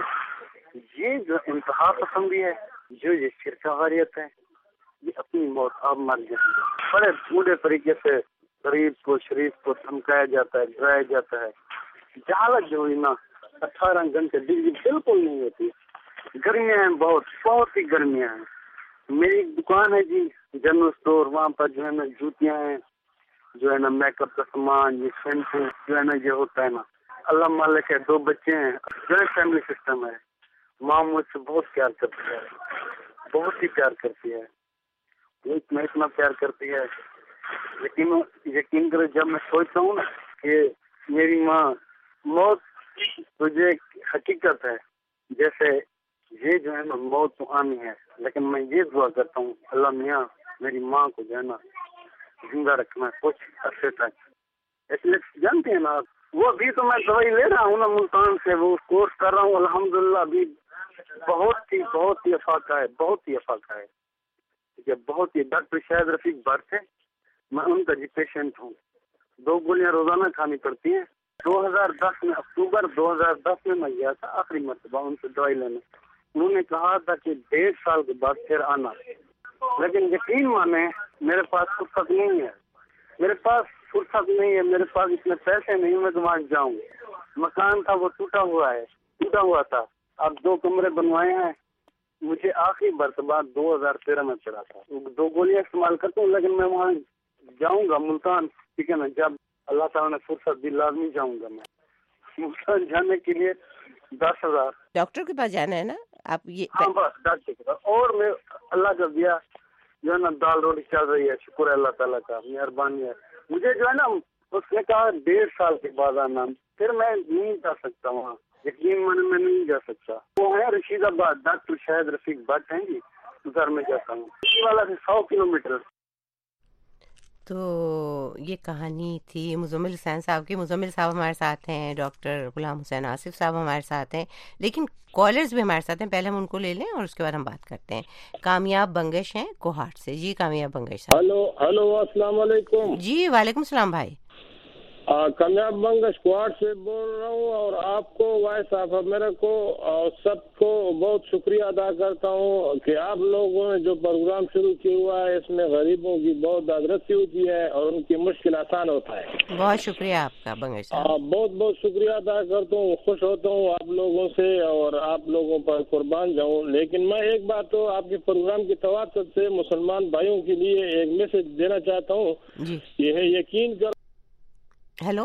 ये जो इंतहा पसंदी है, जो ये शिरकावारियत है, ये अपनी मौत आप मर जाए। बड़े बूढ़े तरीके से गरीब को शरीफ को धमकाया जाता है, डराया जाता है। जहालत जो हुई ना, अठारह घंटे बिजली बिल्कुल नहीं होती। गर्मियाँ हैं, बहुत बहुत ही गर्मियाँ हैं। मेरी दुकान है जी जनरल स्टोर, वहाँ पर जो है ना जूतियाँ हैं, जो है ना मेकअप का सामान, ये शैम्पू जो है ना ये होता है ना। अल्लाह मालिक है, दो बच्चे हैं, जॉइंट फैमिली सिस्टम है। माँ मुझसे बहुत प्यार करती है, बहुत ही प्यार करती है, इतना इतना प्यार करती है। लेकिन यकीन करो, जब मैं सोचता हूँ ना कि मेरी माँ मौत तुझे हकीकत है, जैसे ये जो है ना मौत तो आनी है, लेकिन मैं ये दुआ करता हूँ अल्लाह मियाँ मेरी माँ को जो है ना जिंदा रखना कुछ अर्से तक। इसलिए जानते हैं ना, वो अभी तो मैं दवाई ले रहा हूँ ना मुल्तान से, वो कोर्स कर रहा हूँ अल्हम्दुलिल्लाह। अभी बहुत ही बहुत ही अफाका है, बहुत ही अफाका है, जब बहुत ही। डॉक्टर शाहिद रफीक बार थे, मैं उनका जी पेशेंट हूँ। दो गोलियां रोजाना खानी पड़ती हैं। दो हज़ार दस में, अक्टूबर दो हज़ार दस में मैं गया था आखिरी मरतबा उनसे दवाई लेने। उन्होंने कहा था कि डेढ़ साल के बाद फिर आना, लेकिन यकीन माने मेरे पास फुर्सत नहीं है, मेरे पास फुर्सत नहीं है, मेरे पास इतने पैसे नहीं मैं तो वहाँ जाऊँ। मकान था वो टूटा हुआ है, टूटा हुआ था। अब दो कमरे बनवाए हैं। मुझे आखिरी मरतबा दो हजार तेरह में पड़ा था। दो गोलियां इस्तेमाल करता हूँ, लेकिन मैं वहाँ जाऊँगा मुल्तान, ठीक है ना, जब अल्लाह ताला ने फुर्सत दी लाजमी जाऊँगा। मैं मुल्तान जाने के लिए दस हजार डॉक्टर के पास जाना है ना आप? ये हाँ बस डॉक्टर के पास। और मैं अल्लाह का दिया جو ہے نا دال روٹی چل رہی ہے، شکر ہے اللہ تعالیٰ کا، مہربانی ہے. مجھے جو ہے نا اس نے کہا ڈیڑھ سال کے بعد آنا، پھر میں نہیں جا سکتا وہاں، یقین من میں نہیں جا سکتا. وہ ہے رشید آباد، ڈاکٹر شاہد رفیق بٹ ہیں جی، ادھر میں جاتا ہوں، اسی والا سے سو کلو میٹر. تو یہ کہانی تھی مزمل حسین صاحب کی. مزمل صاحب ہمارے ساتھ ہیں، ڈاکٹر غلام حسین آصف صاحب ہمارے ساتھ ہیں، لیکن کالرز بھی ہمارے ساتھ ہیں. پہلے ہم ان کو لے لیں اور اس کے بعد ہم بات کرتے ہیں. کامیاب بنگش ہیں کوہاٹ سے. جی کامیاب بنگش صاحب. ہلو ہلو السلام علیکم. جی وعلیکم السلام بھائی. کامیاب بنگش کوہاٹ سے بول رہا ہوں، اور آپ کو وائس آف امریکہ کو اور سب کو بہت شکریہ ادا کرتا ہوں کہ آپ لوگوں نے جو پروگرام شروع کیا ہوا ہے اس میں غریبوں کی بہت دادرسی ہوتی ہے اور ان کی مشکل آسان ہوتا ہے. بہت شکریہ آپ کا بنگش صاحب. بہت بہت شکریہ ادا کرتا ہوں، خوش ہوتا ہوں آپ لوگوں سے اور آپ لوگوں پر قربان جاؤں. لیکن میں ایک بات تو آپ کے پروگرام کی تواتر سے مسلمان بھائیوں کے لیے ایک میسج دینا چاہتا ہوں. جی یہ ہے یقین کر. ہیلو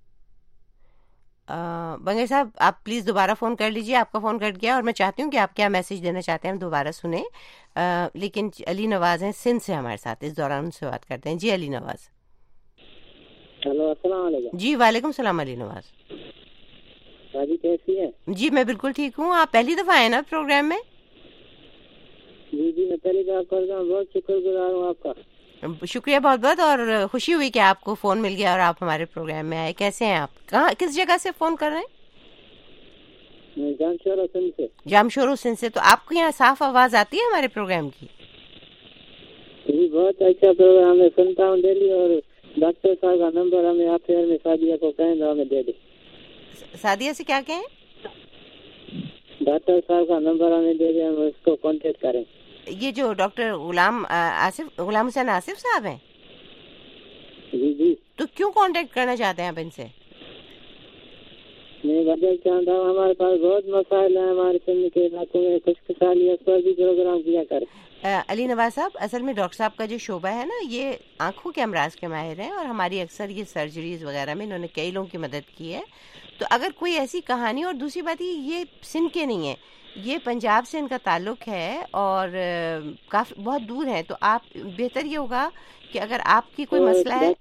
بنگے صاحب، آپ پلیز دوبارہ فون کر لیجیے. آپ کا فون کٹ گیا اور میں چاہتی ہوں کہ آپ کیا میسج دینا چاہتے ہیں ہم دوبارہ سنیں. آ, لیکن علی نواز ہیں سندھ سے ہمارے ساتھ، اس دوران ان سے بات کرتے ہیں. جی علی نواز. ہیلو السلام علیکم. جی وعلیکم السلام علی نواز. راجی کیسی ہے؟ جی میں بالکل ٹھیک ہوں. آپ پہلی دفعہ آئے نا پروگرام میں؟ جی جی میں پہلی دفعہ کر رہا ہوں، بہت شکر گزار ہوں آپ کا. شکریہ بہت بہت، اور خوشی ہوئی کہ آپ کو فون مل گیا اور آپ ہمارے پروگرام میں آئے. کیسے ہیں آپ؟ کہاں کس جگہ سے فون کر رہے ہیں؟ جامشورو سندھ سے. جامشورو سندھ سے. تو آپ کو یہاں صاف آواز آتی ہے ہمارے پروگرام کی؟ جی بہت اچھا پروگرام میں سنتا ہوں ڈیلی، اور ڈاکٹر صاحب کا نمبر ہمیں آپ میں سعدیہ کو کہیں تو ہمیں دے دیں. سعدیہ سے کیا کہیں؟ ڈاکٹر صاحب کا نمبر ہمیں دے دیں، ہم اس کو کانٹیکٹ کریں. یہ جو ڈاکٹر غلام آصف غلام حسین آصف صاحب ہیں؟ جی جی. تو کیوں کانٹیکٹ کرنا چاہتے ہیں آپ ان سے؟ میں بدل چاہتا ہوں، ہمارے پاس بہت مسائل ہیں ہمارے سندھ کے علاقوں میں، خوش خصالی اس پر بھی پروگرام کیا کریں. علی نواز صاحب، اصل میں ڈاکٹر صاحب کا جو شعبہ ہے نا، یہ آنکھوں کے امراض کے ماہر ہیں، اور ہماری اکثر یہ سرجریز وغیرہ میں انہوں نے کئی لوگوں کی مدد کی ہے. تو اگر کوئی ایسی کہانی، اور دوسری بات یہ سندھ کے نہیں ہے، یہ پنجاب سے ان کا تعلق ہے اور کافی بہت دور ہے، تو آپ بہتر یہ ہوگا کہ اگر آپ کی کوئی مسئلہ ہے.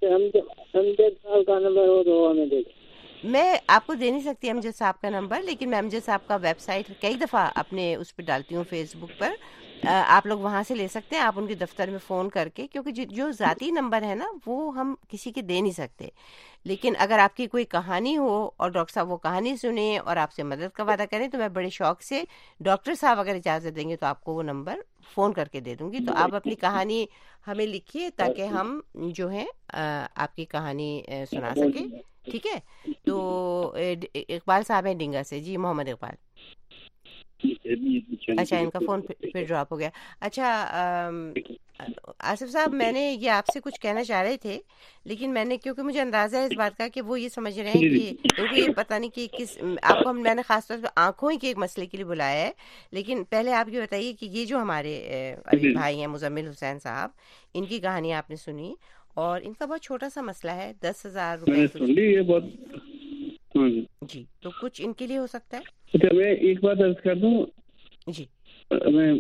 میں آپ کو دے نہیں سکتی امجد صاحب کا نمبر، لیکن میں امجد صاحب کا ویب سائٹ کئی دفعہ اپنے اس پہ ڈالتی ہوں، فیس بک پر، آپ لوگ وہاں سے لے سکتے ہیں. آپ ان کے دفتر میں فون کر کے، کیونکہ جو ذاتی نمبر ہے نا وہ ہم کسی کے دے نہیں سکتے. لیکن اگر آپ کی کوئی کہانی ہو اور ڈاکٹر صاحب وہ کہانی سنیں اور آپ سے مدد کا وعدہ کریں، تو میں بڑے شوق سے، ڈاکٹر صاحب اگر اجازت دیں گے تو آپ کو وہ نمبر فون کر کے دے دوں گی. تو آپ اپنی کہانی ہمیں لکھیے تاکہ ہم جو ہے آپ کی کہانی سنا سکیں. ٹھیک ہے؟ تو اقبال صاحب ہیں ڈنگا سے. جی محمد اقبال. اچھا ان کا فون پھر ڈراپ ہو گیا. اچھا آصف صاحب، میں نے یہ آپ سے کچھ کہنا چاہ رہے تھے، لیکن میں نے، کیونکہ مجھے اندازہ ہے اس بات کا کہ وہ یہ سمجھ رہے ہیں کہ ان کو یہ پتہ نہیں کہ کس آپ کو ہم میں نے خاص طور پہ آنکھوں ہی کے ایک مسئلے کے لیے بلایا ہے. لیکن پہلے آپ یہ بتائیے کہ یہ جو ہمارے ابھی بھائی ہیں مزمل حسین صاحب، ان کی کہانی آپ نے سنی اور ان کا بہت چھوٹا سا مسئلہ ہے، دس ہزار روپے. جی تو کچھ ان کے لیے ہو سکتا ہے. اچھا میں ایک بات عرض کر دوں. جی میں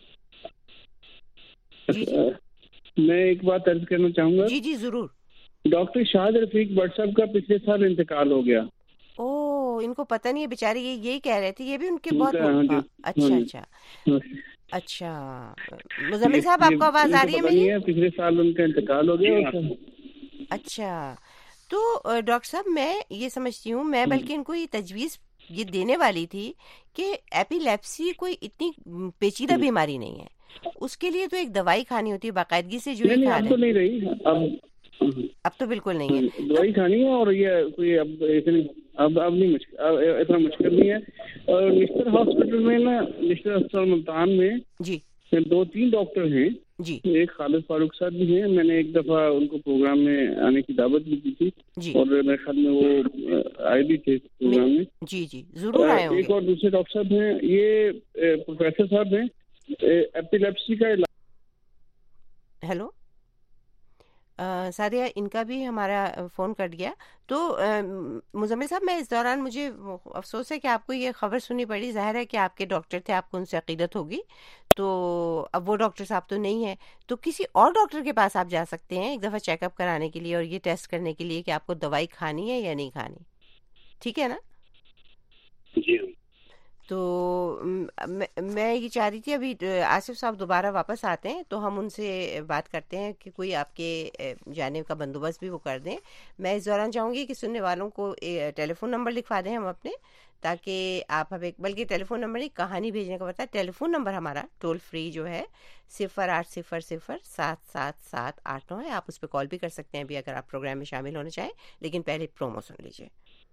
جی میں ایک بات عرض کرنا چاہوں گا. جی جی ضرور. ڈاکٹر شاہد رفیق بٹ صاحب کا پچھلے سال انتقال ہو گیا. او ان کو پتہ نہیں ہے بیچارے، یہ یہی کہہ رہے تھے، یہ بھی ان کے بہت. اچھا اچھا اچھا. مزمل صاحب آپ کو آواز آ رہی ہے میری؟ پچھلے سال ان کا انتقال ہو گیا. اچھا تو ڈاکٹر صاحب میں یہ سمجھتی ہوں، میں بلکہ ان کو یہ تجویز یہ دینے والی تھی کہ ایپیلیپسی کوئی اتنی پیچیدہ بیماری نہیں ہے، اس کے لیے تو ایک دوائی کھانی ہوتی ہے باقاعدگی سے. جو نہیں اب تو نہیں رہی، اب اب تو بالکل نہیں ہے دوائی کھانی ہے، اور یہ کوئی اب اب اب نہیں اتنا مشکل نہیں ہے. اور نشتر ہاسپٹل میں نا، نشتر ہسپتال ملتان میں جی دو تین ڈاکٹر ہیں جی. ایک خالد فاروق صاحب بھی ہیں، میں نے ایک دفعہ ان کو پروگرام میں آنے کی دعوت بھی کی تھی جی. اور میرے خیال میں وہ آئے بھی تھے پروگرام میں. جی جی ضرور آئے ہوں گے. ایک اور دوسرے ڈاکٹر صاحب ہیں، یہ پروفیسر صاحب ہیں، ایپیلیپسی کا علاج. ہیلو سعدیہ، ان کا بھی ہمارا فون کٹ گیا. تو مزمل صاحب، میں اس دوران مجھے افسوس ہے کہ آپ کو یہ خبر سننی پڑی. ظاہر ہے کہ آپ کے ڈاکٹر تھے، آپ کو ان سے عقیدت ہوگی. تو اب وہ ڈاکٹر صاحب تو نہیں ہے، تو کسی اور ڈاکٹر کے پاس آپ جا سکتے ہیں ایک دفعہ چیک اپ کرانے کے لیے اور یہ ٹیسٹ کرنے کے لیے کہ آپ کو دوائی کھانی ہے یا نہیں کھانی. ٹھیک ہے نا؟ جی. تو میں یہ چاہ رہی تھی ابھی آصف صاحب دوبارہ واپس آتے ہیں تو ہم ان سے بات کرتے ہیں کہ کوئی آپ کے جانے کا بندوبست بھی وہ کر دیں. میں اس دوران چاہوں گی کہ سننے والوں کو ٹیلی فون نمبر لکھوا دیں ہم اپنے، تاکہ آپ ہمیں، بلکہ ٹیلی فون نمبر نہیں، کہانی بھیجنے کا بتا. ٹیلی فون نمبر ہمارا ٹول فری جو ہے صفر آٹھ صفر صفر سات سات سات آٹھ نو ہے. آپ اس پہ کال بھی کر سکتے ہیں ابھی اگر آپ پروگرام میں شامل ہونا چاہیں، لیکن پہلے پرومو سن لیجیے.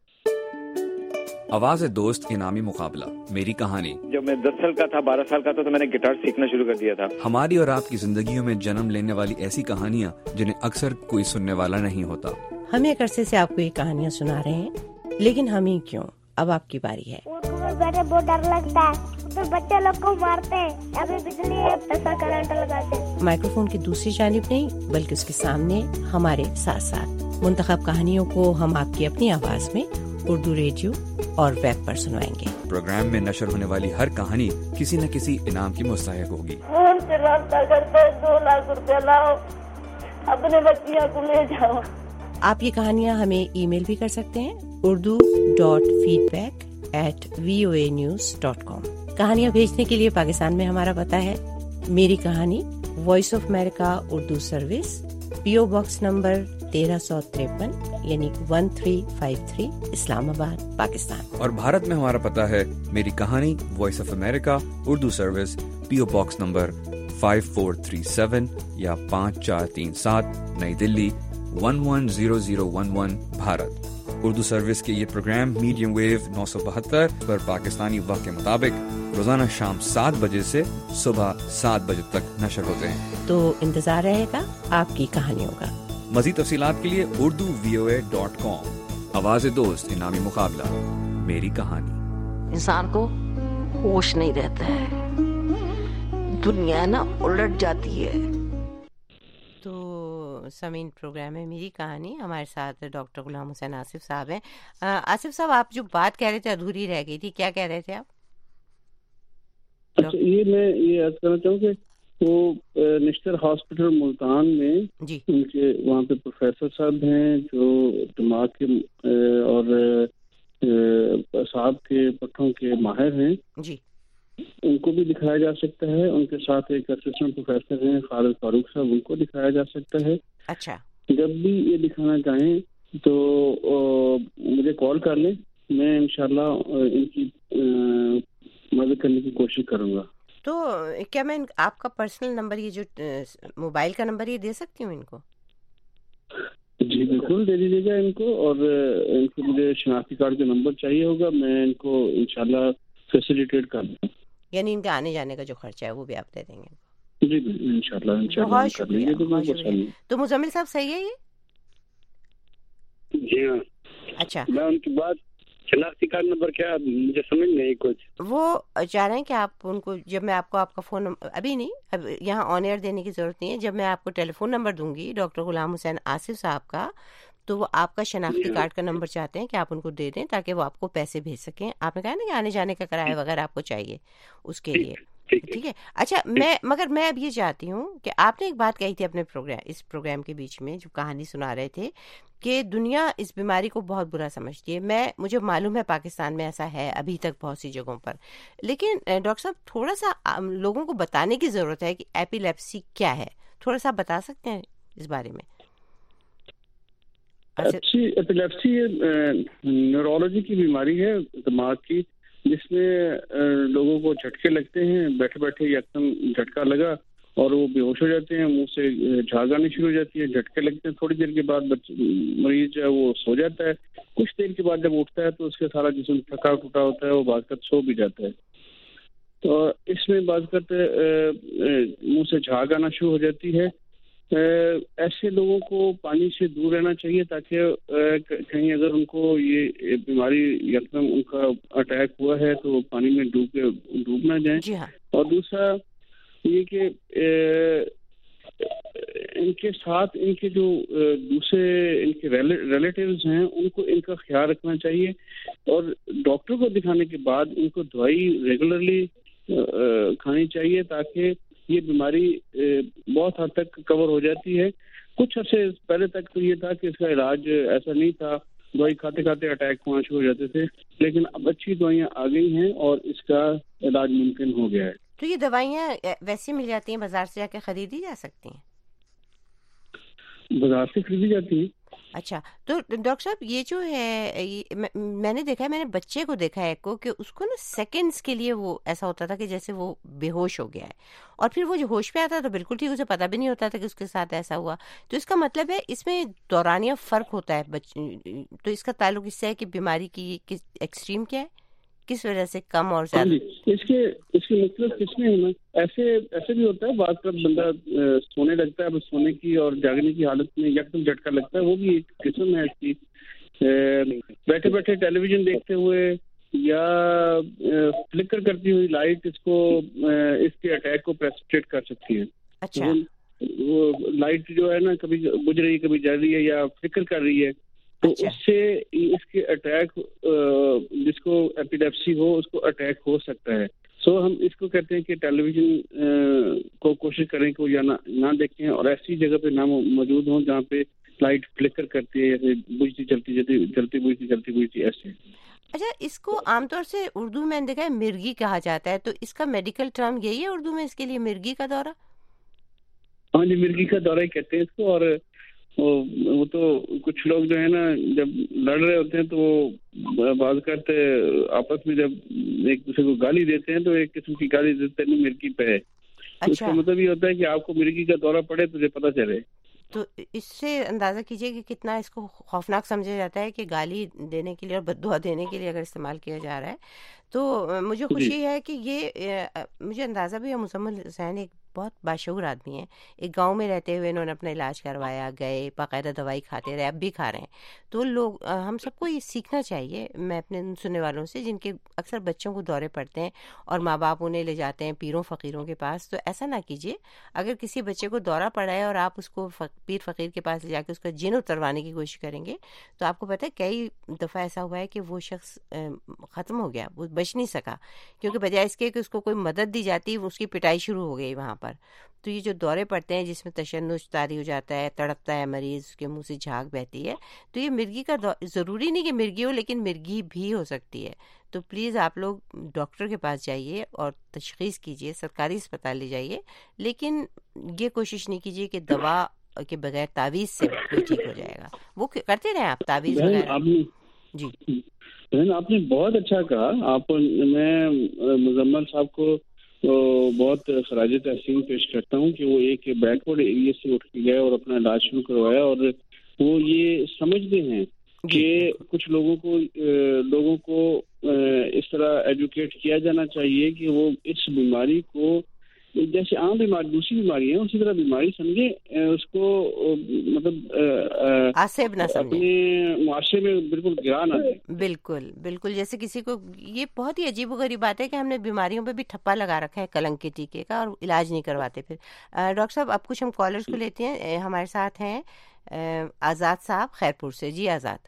آواز دوست انعامی مقابلہ میری کہانی. جب میں دس سال کا تھا، بارہ سال کا تھا، تو میں نے گٹار سیکھنا شروع کر دیا تھا. ہماری اور آپ کی زندگیوں میں جنم لینے والی ایسی کہانیاں جنہیں اکثر کوئی سننے والا نہیں ہوتا. ہم ایک عرصے سے آپ کو یہ کہانیاں سنا رہے ہیں، لیکن ہم ہی کیوں، اب آپ کی باری ہے. بیٹھے بہت ڈر لگتا ہے، تو بچے لوگ کو مارتے ہیں، ابھی بجلی ایسا کرنٹ لگاتے ہیں. مائکرو فون کی دوسری جانب نہیں بلکہ اس کے سامنے ہمارے ساتھ ساتھ منتخب کہانیوں کو ہم آپ کی اپنی آواز میں اردو ریڈیو اور ویب پر سنوائیں گے. پروگرام میں نشر ہونے والی ہر کہانی کسی نہ کسی انعام کی مستحق ہوگی. فون سے رابطہ کرتے دو لاکھ روپے لاؤ، اپنے بچیاں کو لے جاؤ. آپ یہ کہانیاں ہمیں ای میل بھی کر سکتے ہیں Urdu dot feedback at V O A news dot com. کہانیاں بھیجنے کے لیے پاکستان میں ہمارا پتہ ہے میری کہانی، voice of America Urdu service, P O box number تیرہ سو تریپن یعنی one three five three, Islamabad, Pakistan. اور بھارت میں ہمارا پتہ ہے میری کہانی، voice of America Urdu service, P O box number five four three seven یا پانچ چار تین سات، Nai Dilli one one zero zero one one, Bharat. Urdu service کے یہ پروگرام میڈیم ویو نو سو بہتر پر پاکستانی وقت کے مطابق روزانہ شام سات بجے سے صبح سات بجے تک نشر ہوتے ہیں. تو انتظار رہے گا آپ کی کہانیوں کا. مزید تفصیلات کے لیے اردو وی او اے ڈاٹ کام. آواز دوست انعامی مقابلہ میری کہانی. انسان کو ہوش نہیں رہتا ہے، دنیا نا الٹ جاتی ہے. تو سامعین، پروگرام ہے میری کہانی، ہمارے ساتھ ڈاکٹر غلام حسین آصف صاحب ہیں. آصف صاحب، آپ جو بات کہہ رہے تھے ادھوری رہ گئی تھی، کیا کہہ رہے تھے آپ؟ اچھا، یہ میں یہ عرض کرنا چاہوں کہ وہ نشتر ہاسپٹل ملتان میں جی ان کے وہاں پہ پروفیسر صاحب ہیں جو دماغ کے اور اعصاب کے پٹھوں کے ماہر ہیں جی، ان کو بھی دکھایا جا سکتا ہے. ان کے ساتھ ایک اسسٹنٹ پروفیسر ہیں خالد فاروق صاحب، ان کو دکھایا جا سکتا ہے. اچھا، جب بھی یہ دکھانا چاہیں تو مجھے کال کر لیں، میں انشاءاللہ ان کی مدد کرنے کی کوشش کروں گا. تو کیا میں آپ کا پرسنل نمبر، یہ جو موبائل کا نمبر، یہ دے سکتی ہوں ان کو؟ جی بالکل دے دیجیے گا ان کو، اور ان کو مجھے شناختی کارڈ کا نمبر چاہیے ہوگا، میں ان کو انشاءاللہ فیسیلیٹیٹ کر دوں. یعنی ان کے آنے جانے کا جو خرچہ ہے وہ بھی آپ دے دیں گے؟ جی انشاءاللہ انشاءاللہ. بہت شکریہ، بہت شکریہ. تو مزمل صاحب صحیح ہے یہ؟ جی ہاں. اچھا، میں ان کی بات، شناختی کارڈ نمبر کیا مجھے سمجھ نہیں کچھ. وہ چاہ رہے ہیں کہ آپ ان کو، جب میں آپ کو آپ کا فون، ابھی نہیں، اب یہاں آن ایئر دینے کی ضرورت نہیں ہے، جب میں آپ کو ٹیلی فون نمبر دوں گی ڈاکٹر غلام حسین آصف صاحب کا، تو وہ آپ کا شناختی کارڈ کا نمبر چاہتے ہیں کہ آپ ان کو دے دیں تاکہ وہ آپ کو پیسے بھیج سکیں. آپ نے کہا نا کہ آنے جانے کا کرایہ وغیرہ آپ کو چاہیے اس کے لیے، ٹھیک ہے. اچھا، میں مگر میں اب یہ چاہتی ہوں کہ آپ نے ایک بات کہی تھی اپنے پروگرام، اس پروگرام کے بیچ میں جو کہانی سنا رہے تھے کہ دنیا اس بیماری کو بہت برا سمجھتی ہے. میں مجھے معلوم ہے پاکستان میں ایسا ہے ابھی تک بہت سی جگہوں پر، لیکن ڈاکٹر صاحب تھوڑا سا لوگوں کو بتانے کی ضرورت ہے کہ ایپیلیپسی کیا ہے. تھوڑا سا بتا سکتے ہیں اس بارے میں؟ ایپیلیپسی نیورولوجی کی بیماری ہے دماغ کی، جس میں لوگوں کو جھٹکے لگتے ہیں، بیٹھے بیٹھے یکدم جھٹکا لگا اور وہ بے ہوش ہو جاتے ہیں، منہ سے جھاگ آنی شروع ہو جاتی ہے، جھٹکے لگتے ہیں. تھوڑی دیر کے بعد مریض جو ہے وہ سو جاتا ہے. کچھ دیر کے بعد جب اٹھتا ہے تو اس کا سارا جسم تھکا ٹوٹا ہوتا ہے، وہ بعض اوقات سو بھی جاتا ہے. تو اس میں بعض اوقات منہ سے جھاگ آنا شروع ہو جاتی ہے. ایسے لوگوں کو پانی سے دور رہنا چاہیے تاکہ کہیں اگر ان کو یہ بیماری یکدم ان کا اٹیک ہوا ہے تو پانی میں ڈوب کے ڈوب نہ جائیں. جی ہاں. اور دوسرا یہ کہ ان کے ساتھ ان کے جو دوسرے ان کے ریلیٹیوز ہیں ان کو ان کا خیال رکھنا چاہیے، اور ڈاکٹر کو دکھانے کے بعد ان کو دوائی ریگولرلی کھانی چاہیے تاکہ یہ بیماری بہت حد تک کور ہو جاتی ہے. کچھ عرصے پہلے تک تو یہ تھا کہ اس کا علاج ایسا نہیں تھا, دوائی کھاتے کھاتے اٹیک ہونا شروع ہو جاتے تھے, لیکن اب اچھی دوائیاں آ گئی ہیں اور اس کا علاج ممکن ہو گیا ہے. تو یہ دوائیاں ویسے مل جاتی ہیں, بازار سے جا کے خریدی جا سکتی ہیں؟ بازار سے خریدی جاتی ہیں. اچھا, تو ڈاکٹر صاحب یہ جو ہے میں نے دیکھا ہے, میں نے بچے کو دیکھا ہے کو کہ اس کو نا سیکنڈز کے لیے وہ ایسا ہوتا تھا کہ جیسے وہ بے ہوش ہو گیا ہے, اور پھر وہ جو ہوش پہ آتا تو بالکل ٹھیک, اسے پتہ بھی نہیں ہوتا تھا کہ اس کے ساتھ ایسا ہوا. تو اس کا مطلب ہے اس میں دورانیہ فرق ہوتا ہے بچ... تو اس کا تعلق اس سے ہے کہ بیماری کی ایکسٹریم کیا ہے, کس وجہ سے کم اور زیادہ. اس کے اس کی مختلف قسمیں ہیں نا, ایسے ایسے بھی ہوتا ہے بعض کا بندہ سونے لگتا ہے, سونے کی اور جاگنے کی حالت میں یکدم جھٹکا لگتا ہے, وہ بھی ایک قسم ہے اس کی. بیٹھے بیٹھے ٹیلی ویژن دیکھتے ہوئے یا فلکر کرتی ہوئی لائٹ اس کو اس کے اٹیک کو پریسپیٹیٹ کر سکتی ہے. اچھا, وہ لائٹ جو ہے نا کبھی بجھ رہی ہے کبھی جل رہی ہے یا فلکر کر رہی ہے, تو اس سے اس کے اٹیک جس کو ایپیلیپسی ہو اس کو اٹیک ہو سکتا ہے. سو ہم اس کو کہتے ہیں کہ ٹیلی ویژن کو کوشش کریں کہ وہ یا نہ دیکھیں اور ایسی جگہ پہ نہ موجود ہوں جہاں پہ لائٹ فلکر کرتی ہے, جیسے بجھتی چلتی جلتی چلتی بجھتی چلتی بجھتی ایسے. اچھا, اس کو عام طور سے اردو میں دیکھا ہے مرگی کہا جاتا ہے, تو اس کا میڈیکل ٹرم یہی ہے اردو میں اس کے لیے, مرگی کا دورہ؟ ہاں جی, مرگی کا دورہ ہی کہتے ہیں اس کو. اور وہ تو کچھ لوگ جو ہے نا جب لڑ رہے ہوتے ہیں تو وہ بعض کرتے آپس میں جب ایک دوسرے کو گالی دیتے ہیں تو ایک قسم کی گالی دیتے ہیں مرگی پہ ہے. اس کا مطلب یہ ہوتا ہے کہ آپ کو مرگی کا دورہ پڑے تجھے پتہ چلے. تو اس سے اندازہ کیجئے کہ کتنا اس کو خوفناک سمجھا جاتا ہے کہ گالی دینے کے لیے اور بد دعا دینے کے لیے اگر استعمال کیا جا رہا ہے. تو مجھے خوشی ہے کہ یہ مجھے اندازہ بھی ہے مزمل حسین ایک بہت باشعور آدمی ہیں, ایک گاؤں میں رہتے ہوئے انہوں نے اپنا علاج کروایا, گئے باقاعدہ دوائی کھاتے رہے, اب بھی کھا رہے ہیں. تو لوگ ہم سب کو یہ سیکھنا چاہیے, میں اپنے سننے والوں سے جن کے اکثر بچوں کو دورے پڑتے ہیں اور ماں باپ انہیں لے جاتے ہیں پیروں فقیروں کے پاس, تو ایسا نہ کیجیے. اگر کسی بچے کو دورہ پڑا ہے اور آپ اس کو پیر فقیر کے پاس لے جا کے اس کا جن اتروانے کی کوشش کریں گے تو آپ کو پتہ ہے کئی دفعہ ایسا ہوا ہے کہ وہ شخص ختم ہو گیا, وہ بچ نہیں سکا, کیونکہ بجائے اس کے کہ اس کو کوئی مدد دی جاتی اس کی پٹائی شروع ہو گئی وہاں پر. تو یہ جو دورے پڑتے ہیں جس میں تشنج طاری ہو جاتا ہے, تڑپتا ہے مریض, اس کے منہ سے جھاگ بہتی ہے, تو یہ مرگی کا ضروری نہیں کہ مرگی ہو, لیکن مرگی بھی ہو سکتی ہے. تو پلیز آپ لوگ ڈاکٹر کے پاس جائیے اور تشخیص کیجیے, سرکاری اسپتال لے جائیے, لیکن یہ کوشش نہیں کیجیے کہ دوا کے بغیر تعویذ سے کوئی ٹھیک ہو جائے گا. وہ کرتے رہیں آپ تعویذ وغیرہ. جی بہن, آپ نے بہت اچھا کہا. آپ میں مزمل صاحب کو بہت خراج تحسین پیش کرتا ہوں کہ وہ ایک بیکورڈ ایریا سے اٹھ کے گئے اور اپنا علاج شروع کروایا, اور وہ یہ سمجھتے ہیں کہ کچھ لوگوں کو لوگوں کو اس طرح ایجوکیٹ کیا جانا چاہیے کہ وہ اس بیماری کو جیسے عام بیماری دوسری بیماری ہیں اسی طرح بیماری سمجھے, اس کو مطلب آسیب نہ سمجھے, اپنے معاشرے میں بالکل گرا نہ دیں. بالکل بالکل, جیسے کسی کو یہ بہت ہی عجیب و غریب بات ہے کہ ہم نے بیماریوں پہ بھی ٹھپا لگا رکھا ہے کلنک کے ٹیکے کا, اور علاج نہیں کرواتے. پھر ڈاکٹر صاحب اب کچھ ہم کالرز کو لیتے ہیں. ہمارے ساتھ ہیں آزاد صاحب خیرپور سے. جی آزاد.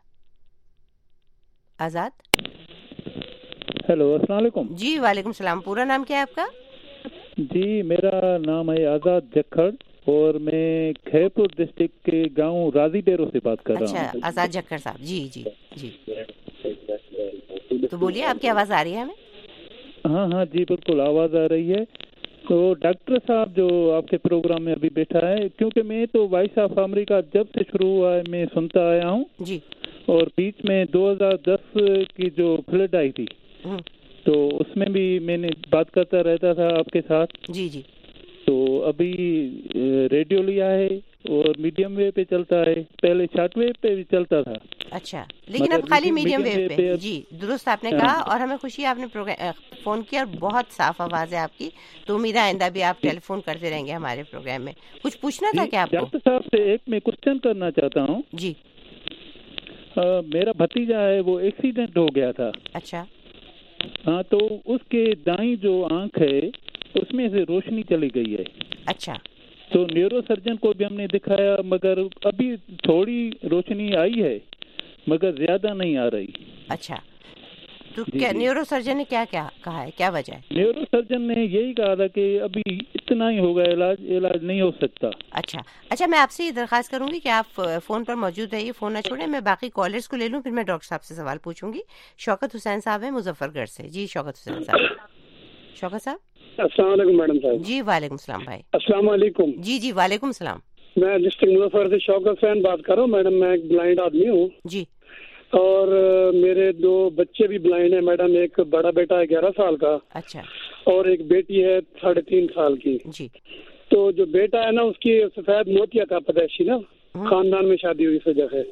آزاد ہیلو, السلام علیکم. جی وعلیکم السلام. پورا نام کیا ہے آپ کا؟ جی میرا نام ہے آزاد جکھڑ اور میں خیرپور ڈسٹرکٹ کے گاؤں رازی ڈیرو سے بات کر رہا ہوں. اچھا آزاد جکھڑ صاحب. جی جی جی تو بولیے, آپ کی آواز آ رہی ہے ہمیں؟ ہاں ہاں جی بالکل آواز آ رہی ہے. تو ڈاکٹر صاحب جو آپ کے پروگرام میں ابھی بیٹھا ہے, کیونکہ میں تو وائس آف امریکہ جب سے شروع ہوا ہے میں سنتا آیا ہوں جی, اور بیچ میں دو ہزار دس کی جو فلڈ آئی تھی تو اس میں بھی میں نے بات کرتا رہتا تھا آپ کے ساتھ. جی جی. تو ابھی ریڈیو لیا ہے اور میڈیم ویو پہ چلتا ہے, پہلے شارٹ ویو پہ بھی چلتا تھا. اچھا, لیکن اب خالی میڈیم ویو پہ. جی درست آپ نے کہا, اور ہمیں خوشی آپ نے فون کیا اور بہت صاف آواز ہے آپ کی, تو امید ہے آئندہ بھی آپ ٹیلی فون کرتے رہیں گے ہمارے پروگرام میں. کچھ پوچھنا تھا کیا آپ کو؟ ڈاکٹر صاحب سے ایک میں کوشچن کرنا چاہتا ہوں. جی. میرا بھتیجا ہے وہ ایکسیڈنٹ ہو گیا تھا. اچھا. ہاں, تو اس کے دائیں جو آنکھ ہے اس میں سے روشنی چلی گئی ہے. اچھا. تو نیورو سرجن کو بھی ہم نے دکھایا مگر ابھی تھوڑی روشنی آئی ہے مگر زیادہ نہیں آ رہی. اچھا. تو کیا نیورو سرجن نے کیا کیا کہا ہے, کیا وجہ ہے؟ نیورو سرجن نے یہی کہا تھا کہ ابھی اتنا ہی ہوگا, علاج علاج نہیں ہو سکتا. اچھا اچھا میں آپ سے یہ درخواست کروں گی کہ آپ فون پر موجود رہیے, فون نہ چھوڑیں. میں باقی کالرز کو لے لوں, پھر میں ڈاکٹر صاحب سے سوال پوچھوں گی. شوکت حسین صاحب ہیں مظفر گڑھ سے. جی شوکت حسین صاحب. شوکت صاحب السلام علیکم میڈم صاحب. جی وعلیکم السلام بھائی. السلام علیکم. جی جی وعلیکم السلام. میں ڈسٹرکٹ مظفر سے شوکت حسین بات کر رہا ہوں میڈم. میں ایک بلائنڈ آدمی ہوں جی, اور میرے دو بچے بھی بلائنڈ ہیں میڈم. ایک بڑا بیٹا ہے گیارہ سال کا, اچھا, اور ایک بیٹی ہے ساڑھے تین سال کی. جی. تو جو بیٹا ہے نا اس کی سفید موتیا کا پیدائشی نا, خاندان میں شادی ہوئی اس وجہ سے,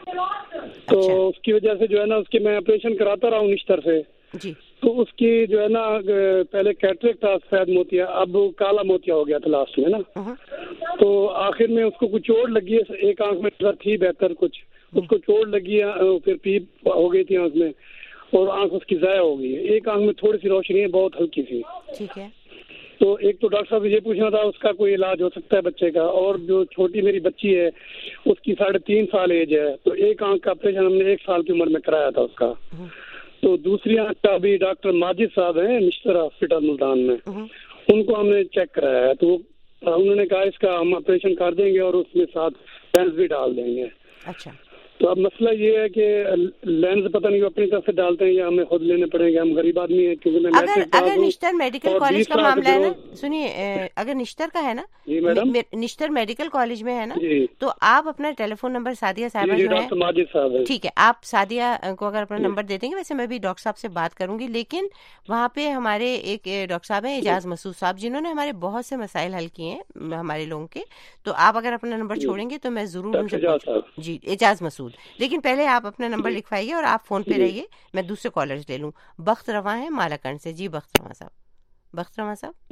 تو اس کی وجہ سے جو ہے نا اس کی میں آپریشن کراتا رہا ہوں نشتر سے. جی. تو اس کی جو ہے نا پہلے کیٹریک تھا سفید موتیا, اب کالا موتیا ہو گیا تھا لاسٹ میں نا. تو آخر میں اس کو کچھ چوٹ لگی ہے, ایک آنکھ میں نظر تھی بہتر, کچھ اس کو چوٹ لگی ہے, پھر پیپ ہو گئی تھی آنکھ میں, اور آنکھ اس کی ضائع ہو گئی ہے. ایک آنکھ میں تھوڑی سی روشنی ہے, بہت ہلکی سی. ٹھیک ہے. تو ایک تو ڈاکٹر صاحب یہ پوچھنا تھا اس کا کوئی علاج ہو سکتا ہے بچے کا, اور جو چھوٹی میری بچی ہے اس کی ساڑھے تین سال ایج ہے, تو ایک آنکھ کا آپریشن ہم نے ایک سال کی عمر میں کرایا تھا اس کا. تو دوسری آنکھ کا ابھی ڈاکٹر ماجد صاحب ہیں نشتر ہاسپٹل ملتان میں, ان کو ہم نے چیک کرایا ہے. تو انہوں نے کہا اس کا ہم آپریشن کر دیں گے اور اس میں ساتھ لینس بھی ڈال دیں گے. اچھا. تو اب مسئلہ یہ ہے کہ لینس پتہ نہیں اپنی طرف سے ڈالتے ہیں یا ہمیں خود لینے پڑیں گے, ہم غریب آدمی ہیں. کیونکہ میں اگر اگر نشتر میڈیکل کالج کا معاملہ ہے نا, سنیے, اگر نشتر کا ہے نا, نشتر میڈیکل کالج میں ہے نا, تو آپ اپنا ٹیلی فون نمبر سعدیہ صاحبہ جو ہے, ٹھیک ہے, آپ سعدیہ کو اگر اپنا نمبر دے دیں گے. ویسے میں بھی ڈاکٹر صاحب سے بات کروں گی, لیکن وہاں پہ ہمارے ایک ڈاکٹر صاحب ہیں اعجاز مسعود صاحب, جنہوں نے ہمارے بہت سے مسائل حل کیے ہیں ہمارے لوگوں کے. تو آپ اگر اپنا نمبر چھوڑیں گے تو میں ضرور ان سے. جی اعجاز مسعود. لیکن پہلے آپ اپنا نمبر لکھوائیے اور آپ فون پہ رہیے, میں دوسرے کالرز لے لوں. بخت رواں ہے مالاکنڈ سے. جی بخت رواں صاحب. بخت رواں صاحب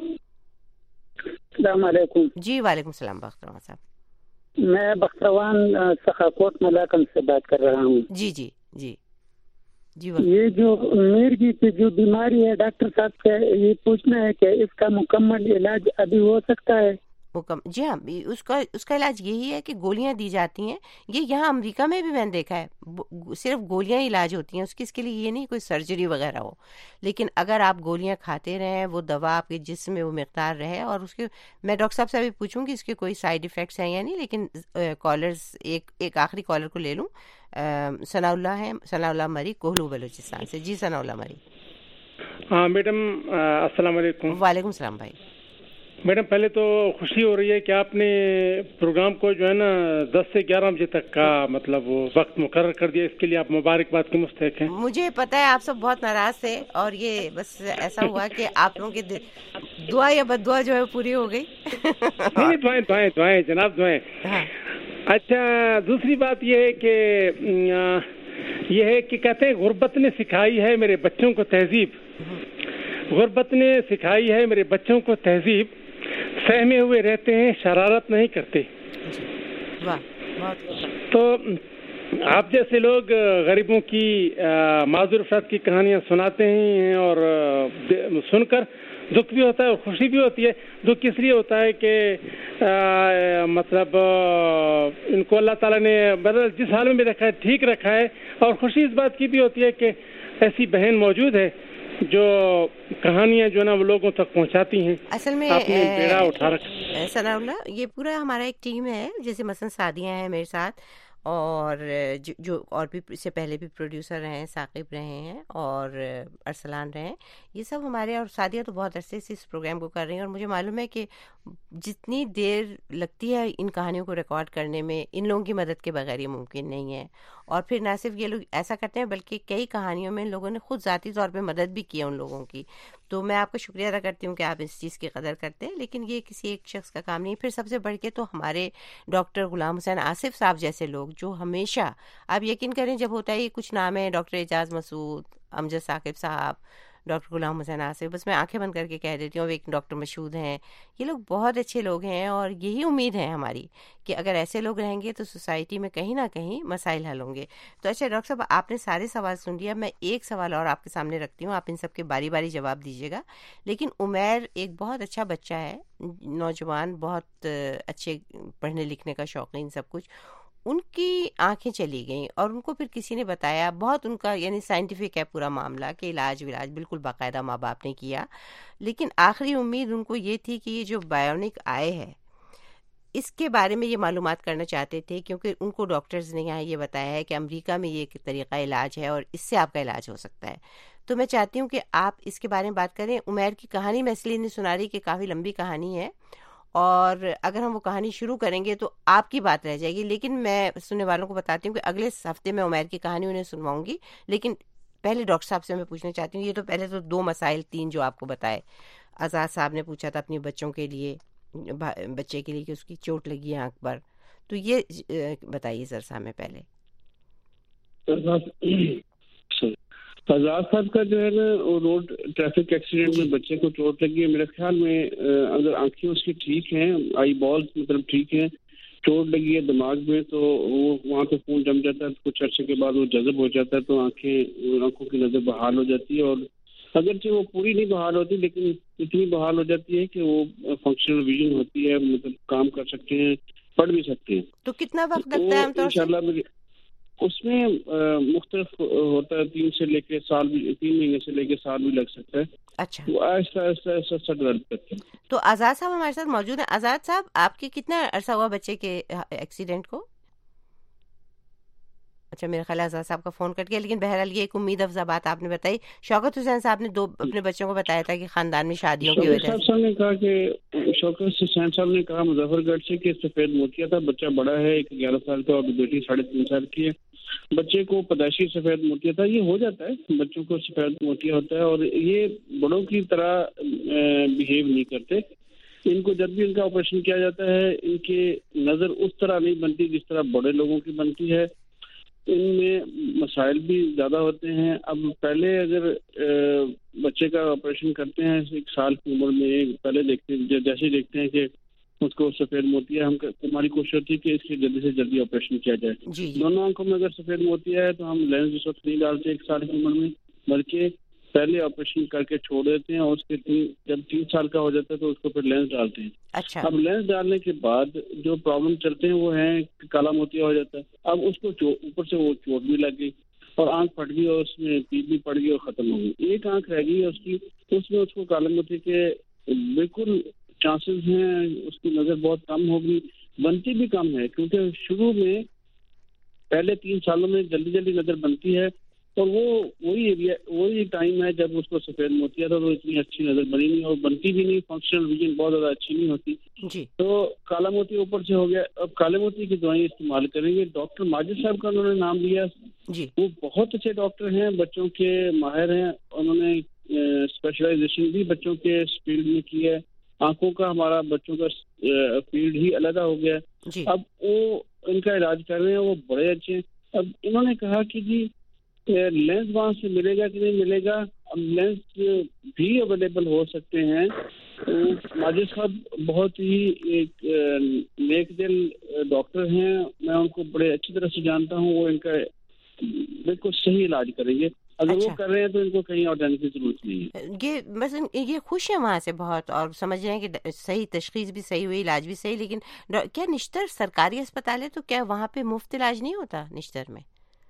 السلام علیکم. جی وعلیکم السلام. بخت رواں صاحب, میں بخت رواں سخاکوٹ مالاکنڈ سے بات کر رہا ہوں. جی جی جی جی. یہ جو مرگی کی جو بیماری ہے ڈاکٹر صاحب کا, یہ پوچھنا ہے کہ اس کا مکمل علاج ابھی ہو سکتا ہے؟ جی ہاں, اس کا اس کا علاج یہی ہے کہ گولیاں دی جاتی ہیں. یہ یہاں امریکہ میں بھی میں نے دیکھا ہے, صرف گولیاں علاج ہوتی ہیں اس کی. اس کے لیے یہ نہیں کوئی سرجری وغیرہ ہو, لیکن اگر آپ گولیاں کھاتے رہیں, وہ دوا آپ کے جسم میں وہ مقدار رہے, اور اس کے میں ڈاکٹر صاحب سے ابھی پوچھوں گی اس کے کوئی سائیڈ ایفیکٹس ہیں یا نہیں. لیکن کالرز ایک ایک آخری کالر کو لے لوں. ثناء اللہ ہے, ثناء اللہ مری, کوہلو بلوچستان سے. جی ثناء اللہ مری. ہاں میڈم السلام علیکم. وعلیکم السلام بھائی. میڈم پہلے تو خوشی ہو رہی ہے کہ آپ نے پروگرام کو جو ہے نا دس سے گیارہ بجے تک کا مطلب وقت مقرر کر دیا. اس کے لیے آپ مبارکباد کے مستحق ہیں. مجھے پتا ہے آپ سب بہت ناراض تھے, اور یہ بس ایسا ہوا کہ آپ لوگوں کی دعا یا بد دعا جو ہے پوری ہو گئی. نہیں دعائیں دعائیں دعائیں جناب دعائیں. اچھا دوسری بات یہ ہے کہ یہ ہے کہ کہتے ہیں غربت نے سکھائی ہے میرے بچوں کو تہذیب. غربت نے سکھائی ہے میرے بچوں کو تہذیب, سہمے ہوئے رہتے ہیں شرارت نہیں کرتے. تو آپ جیسے لوگ غریبوں کی معذور افراد کی کہانیاں سناتے ہیں, اور سن کر دکھ بھی ہوتا ہے اور خوشی بھی ہوتی ہے. دکھ اس لیے ہوتا ہے کہ مطلب ان کو اللہ تعالیٰ نے بدل جس حال میں بھی رکھا ہے ٹھیک رکھا ہے, اور خوشی اس بات کی بھی ہوتی ہے کہ ایسی بہن موجود ہے جو کہانیاں جو نا وہ لوگوں تک پہنچاتی ہیں. اصل میں بیڑا اٹھا رکھا ثناء اللہ, یہ پورا ہمارا ایک ٹیم ہے, جیسے مثلا سعدیہ ہیں میرے ساتھ, اور جو, جو اور بھی اس سے پہلے بھی پروڈیوسر رہے ہیں, ثاقب رہے ہیں اور ارسلان رہے ہیں. یہ سب ہمارے, اور سعدیہ تو بہت عرصے سے اس پروگرام کو کر رہی ہیں, اور مجھے معلوم ہے کہ جتنی دیر لگتی ہے ان کہانیوں کو ریکارڈ کرنے میں, ان لوگوں کی مدد کے بغیر یہ ممکن نہیں ہے. اور پھر نہ صرف یہ لوگ ایسا کرتے ہیں, بلکہ کئی کہانیوں میں ان لوگوں نے خود ذاتی طور پہ مدد بھی کی ہے ان لوگوں کی. تو میں آپ کا شکریہ ادا کرتی ہوں کہ آپ اس چیز کی قدر کرتے ہیں, لیکن یہ کسی ایک شخص کا کام نہیں. پھر سب سے بڑھ کے تو ہمارے ڈاکٹر غلام حسین آصف صاحب جیسے لوگ, جو ہمیشہ, آپ یقین کریں جب ہوتا ہے یہ کچھ نام ہے, ڈاکٹر اعجاز مسعود, امجد ثاقب صاحب, ڈاکٹر غلام حسین آصف, بس میں آنکھیں بند کر کے کہہ دیتی ہوں. ایک ڈاکٹر مشہود ہیں, یہ لوگ بہت اچھے لوگ ہیں, اور یہی امید ہے ہماری کہ اگر ایسے لوگ رہیں گے تو سوسائٹی میں کہیں نہ کہیں مسائل حل ہوں گے. تو اچھا ڈاکٹر صاحب, آپ نے سارے سوال سن لیا, میں ایک سوال اور آپ کے سامنے رکھتی ہوں, آپ ان سب کے باری باری جواب دیجیے گا. لیکن عمیر ایک بہت اچھا بچہ ہے, نوجوان, بہت اچھے پڑھنے لکھنے کا شوقین, سب کچھ. ان کی آنکھیں چلی گئیں اور ان کو پھر کسی نے بتایا, بہت ان کا یعنی سائنٹیفک ہے پورا معاملہ کہ علاج ولاج بالکل باقاعدہ ماں باپ نے کیا, لیکن آخری امید ان کو یہ تھی کہ یہ جو بایونک آئے ہے اس کے بارے میں یہ معلومات کرنا چاہتے تھے, کیونکہ ان کو ڈاکٹرز نے یہاں یہ بتایا ہے کہ امریکہ میں یہ ایک طریقہ علاج ہے اور اس سے آپ کا علاج ہو سکتا ہے. تو میں چاہتی ہوں کہ آپ اس کے بارے میں بات کریں. عمیر کی کہانی میں اس لیے نہیں سنا رہی کہ کافی لمبی کہانی ہے, اور اگر ہم وہ کہانی شروع کریں گے تو آپ کی بات رہ جائے گی, لیکن میں سننے والوں کو بتاتی ہوں کہ اگلے ہفتے میں عمیر کی کہانی انہیں سنواؤں گی. لیکن پہلے ڈاکٹر صاحب سے میں پوچھنا چاہتی ہوں, یہ تو پہلے تو دو مسائل تین جو آپ کو بتائے, آزاد صاحب نے پوچھا تھا اپنے بچوں کے لیے, بچے کے لیے کہ اس کی چوٹ لگی ہے آنکھ پر, تو یہ بتائیے سر صاحب میں پہلے. آزاد صاحب کا جو ہے نا روڈ ٹریفک ایکسیڈنٹ میں بچے کو چوٹ لگی ہے, میرے خیال میں اگر آنکھیں اس کی ٹھیک ہیں, آئی بالز مطلب ٹھیک ہیں, چوٹ لگی ہے دماغ میں تو وہ وہاں پہ خون جم جاتا ہے, کچھ عرصے کے بعد وہ جذب ہو جاتا ہے تو آنکھیں آنکھوں کی نظر بحال ہو جاتی ہے, اور اگرچہ وہ پوری نہیں بحال ہوتی لیکن اتنی بحال ہو جاتی ہے کہ وہ فنکشنل ویژن ہوتی ہے, مطلب کام کر سکتے ہیں, پڑھ بھی سکتے ہیں. تو کتنا وقت لگتا ہے عام طور سے؟ اس میں مختلف ہوتا ہے, تین سے لے کے سال بھی, تین مہینے سے لے کے سال بھی لگ سکتا ہے. اچھا, وہ آہستہ آہستہ آہستہ ڈیولپ کرتے ہیں. تو آزاد صاحب ہمارے ساتھ موجود ہیں. آزاد صاحب, آپ کے کتنا عرصہ ہوا بچے کے ایکسیڈنٹ کو؟ اچھا, میرا خیال ہے آزاد صاحب کا فون کٹ گیا, لیکن بہرحال یہ ایک امید افزا بات آپ نے بتائی. شوکت حسین صاحب نے دو اپنے بچوں کو بتایا تھا کہ خاندان میں شادیوں کی وجہ سے. صاحب نے کہا کہ شوکت حسین صاحب نے کہا مظفر گڑھ سے کہ سفید موتیا تھا, بچہ بڑا ہے, ایک گیارہ سال کا اور بیٹی ساڑھے تین سال کی ہے. بچے کو پیدائشی سفید موتیا تھا, یہ ہو جاتا ہے, بچوں کو سفید موتیا ہوتا ہے اور یہ بڑوں کی طرح بیہیو نہیں کرتے. ان کو جب بھی ان کا آپریشن کیا جاتا ہے ان کی نظر اس طرح نہیں بنتی جس طرح بڑے لوگوں کی بنتی ہے, ان میں مسائل بھی زیادہ ہوتے ہیں. اب پہلے اگر بچے کا آپریشن کرتے ہیں ایک سال کی عمر میں, پہلے دیکھتے ہیں جیسے دیکھتے ہیں کہ اس کو سفید موتیا, ہم ہماری کوشش ہوتی ہے کہ اس کی جلدی سے جلدی آپریشن کیا جائے. جی جی. دونوں آنکھوں میں اگر سفید موتیا ہے تو ہم لینس اس وقت نہیں ڈالتے ایک سال کی عمر میں, بلکہ پہلے آپریشن کر کے چھوڑ دیتے ہیں, اور اس کے تین جب تین سال کا ہو جاتا ہے تو اس کو پھر لینس ڈالتے ہیں. اچھا. اب لینس ڈالنے کے بعد جو پرابلم چلتے ہیں وہ ہیں کالا موتیا ہو جاتا ہے. اب اس کو اوپر سے وہ چوٹ بھی لگ گئی اور آنکھ پھٹ گئی اور اس میں پیپ بھی پڑ گئی اور ختم ہو گئی. ایک آنکھ رہ گئی ہے اس کی, اس میں اس کو کالا موتیا کے بالکل چانسز ہیں, اس کی نظر بہت کم ہوگی, بنتی بھی کم ہے, کیونکہ شروع میں پہلے تین سالوں میں جلدی جلدی نظر بنتی ہے, اور وہ وہی ایریا وہی ٹائم ہے جب اس کو سفید موتیا تھا تو اتنی اچھی نظر بنی نہیں اور بنتی بھی نہیں, فنکشنل ویژن بہت زیادہ اچھی نہیں ہوتی. جی. تو کالا موتیا اوپر سے ہو گیا. اب کالے موتی کی دوائیں استعمال کریں گے. ڈاکٹر ماجد صاحب کا انہوں نے نام لیا. جی. وہ بہت اچھے ڈاکٹر ہیں, بچوں کے ماہر ہیں, انہوں نے اسپیشلائزیشن بھی بچوں کے فیلڈ میں کی ہے. آنکھوں کا ہمارا بچوں کا فیلڈ ہی علیحدہ ہو گیا. جی. اب وہ ان کا علاج کر رہے ہیں, وہ بڑے اچھے ہیں. اب انہوں نے کہا کہ جی لینس وہاں سے ملے گا کہ نہیں ملے گا. اب لینس بھی اویلیبل ہو سکتے ہیں. ماجد صاحب بہت ہی ایک نیک دل ڈاکٹر ہیں, میں ان کو بڑے اچھی طرح سے جانتا ہوں. وہ ان کا بالکل صحیح علاج کریں گے. اگر اچھا. وہ کر رہے ہیں تو ان کو کہیں اور جانے کی ضرورت نہیں ہے. یہ بس یہ خوش ہیں وہاں سے بہت, اور سمجھ رہے ہیں کہ صحیح تشخیص بھی صحیح ہوئی, علاج بھی صحیح. لیکن کیا نشتر سرکاری اسپتال ہے تو کیا وہاں پہ مفت علاج نہیں ہوتا نشتر میں؟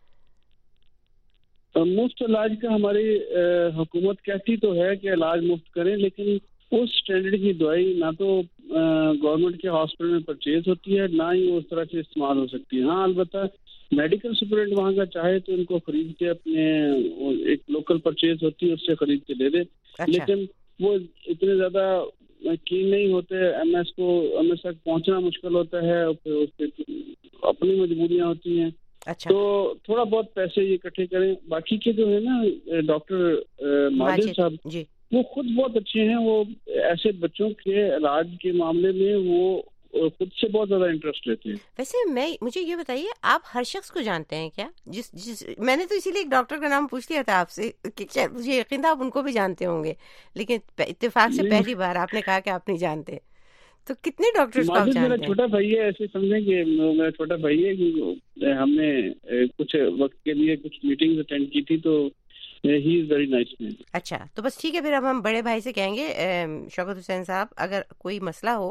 مفت علاج کا ہماری حکومت کہتی تو ہے کہ علاج مفت کریں, لیکن اس اسٹینڈرڈ کی دوائی نہ تو گورنمنٹ کے ہاسپٹل میں پرچیز ہوتی ہے, نہ ہی اس طرح سے استعمال ہو سکتی ہے. ہاں البتہ میڈیکل سپرنٹ وہاں کا چاہے تو ان کو خرید کے اپنے ایک لوکل پرچیز ہوتی ہے اس سے خرید کے دے دے. لیکن وہ اتنے زیادہ کین نہیں ہوتے, ایم ایس کو ایم ایس تک پہنچنا مشکل ہوتا ہے, اس پہ اپنی مجبوریاں ہوتی ہیں. اچھا. تو تھوڑا بہت پیسے یہ اکٹھے کریں. باقی کے جو ہے نا ڈاکٹر ماجد صاحب, جی, وہ خود بہت اچھے ہیں. وہ ایسے بچوں کے علاج کے معاملے میں وہ خود سے بہت زیادہ انٹرسٹ لیتے ہیں. ویسے میں مجھے یہ بتائیے, آپ ہر شخص کو جانتے ہیں کیا؟ جس جس میں نے تو اسی لیے ایک ڈاکٹر کا نام پوچھ لیا تھا آپ سے کہ مجھے یقین تھا آپ ان کو بھی جانتے ہوں گے, لیکن اتفاق سے پہلی بار آپ نے کہا کہ آپ نہیں جانتے. تو کتنے ڈاکٹرز کو آپ جانتے ہیں؟ میرا چھوٹا بھائی ہے, ایسے سمجھیں کہ میرا چھوٹا بھائی ہے کہ ہم نے کچھ وقت کے لیے کچھ میٹنگز اٹینڈ کی تھی, تو ہی از ویری نائس مین. اچھا, تو بس ٹھیک ہے, پھر اب ہم بڑے بھائی سے کہیں گے شوکت حسین صاحب, اگر کوئی مسئلہ ہو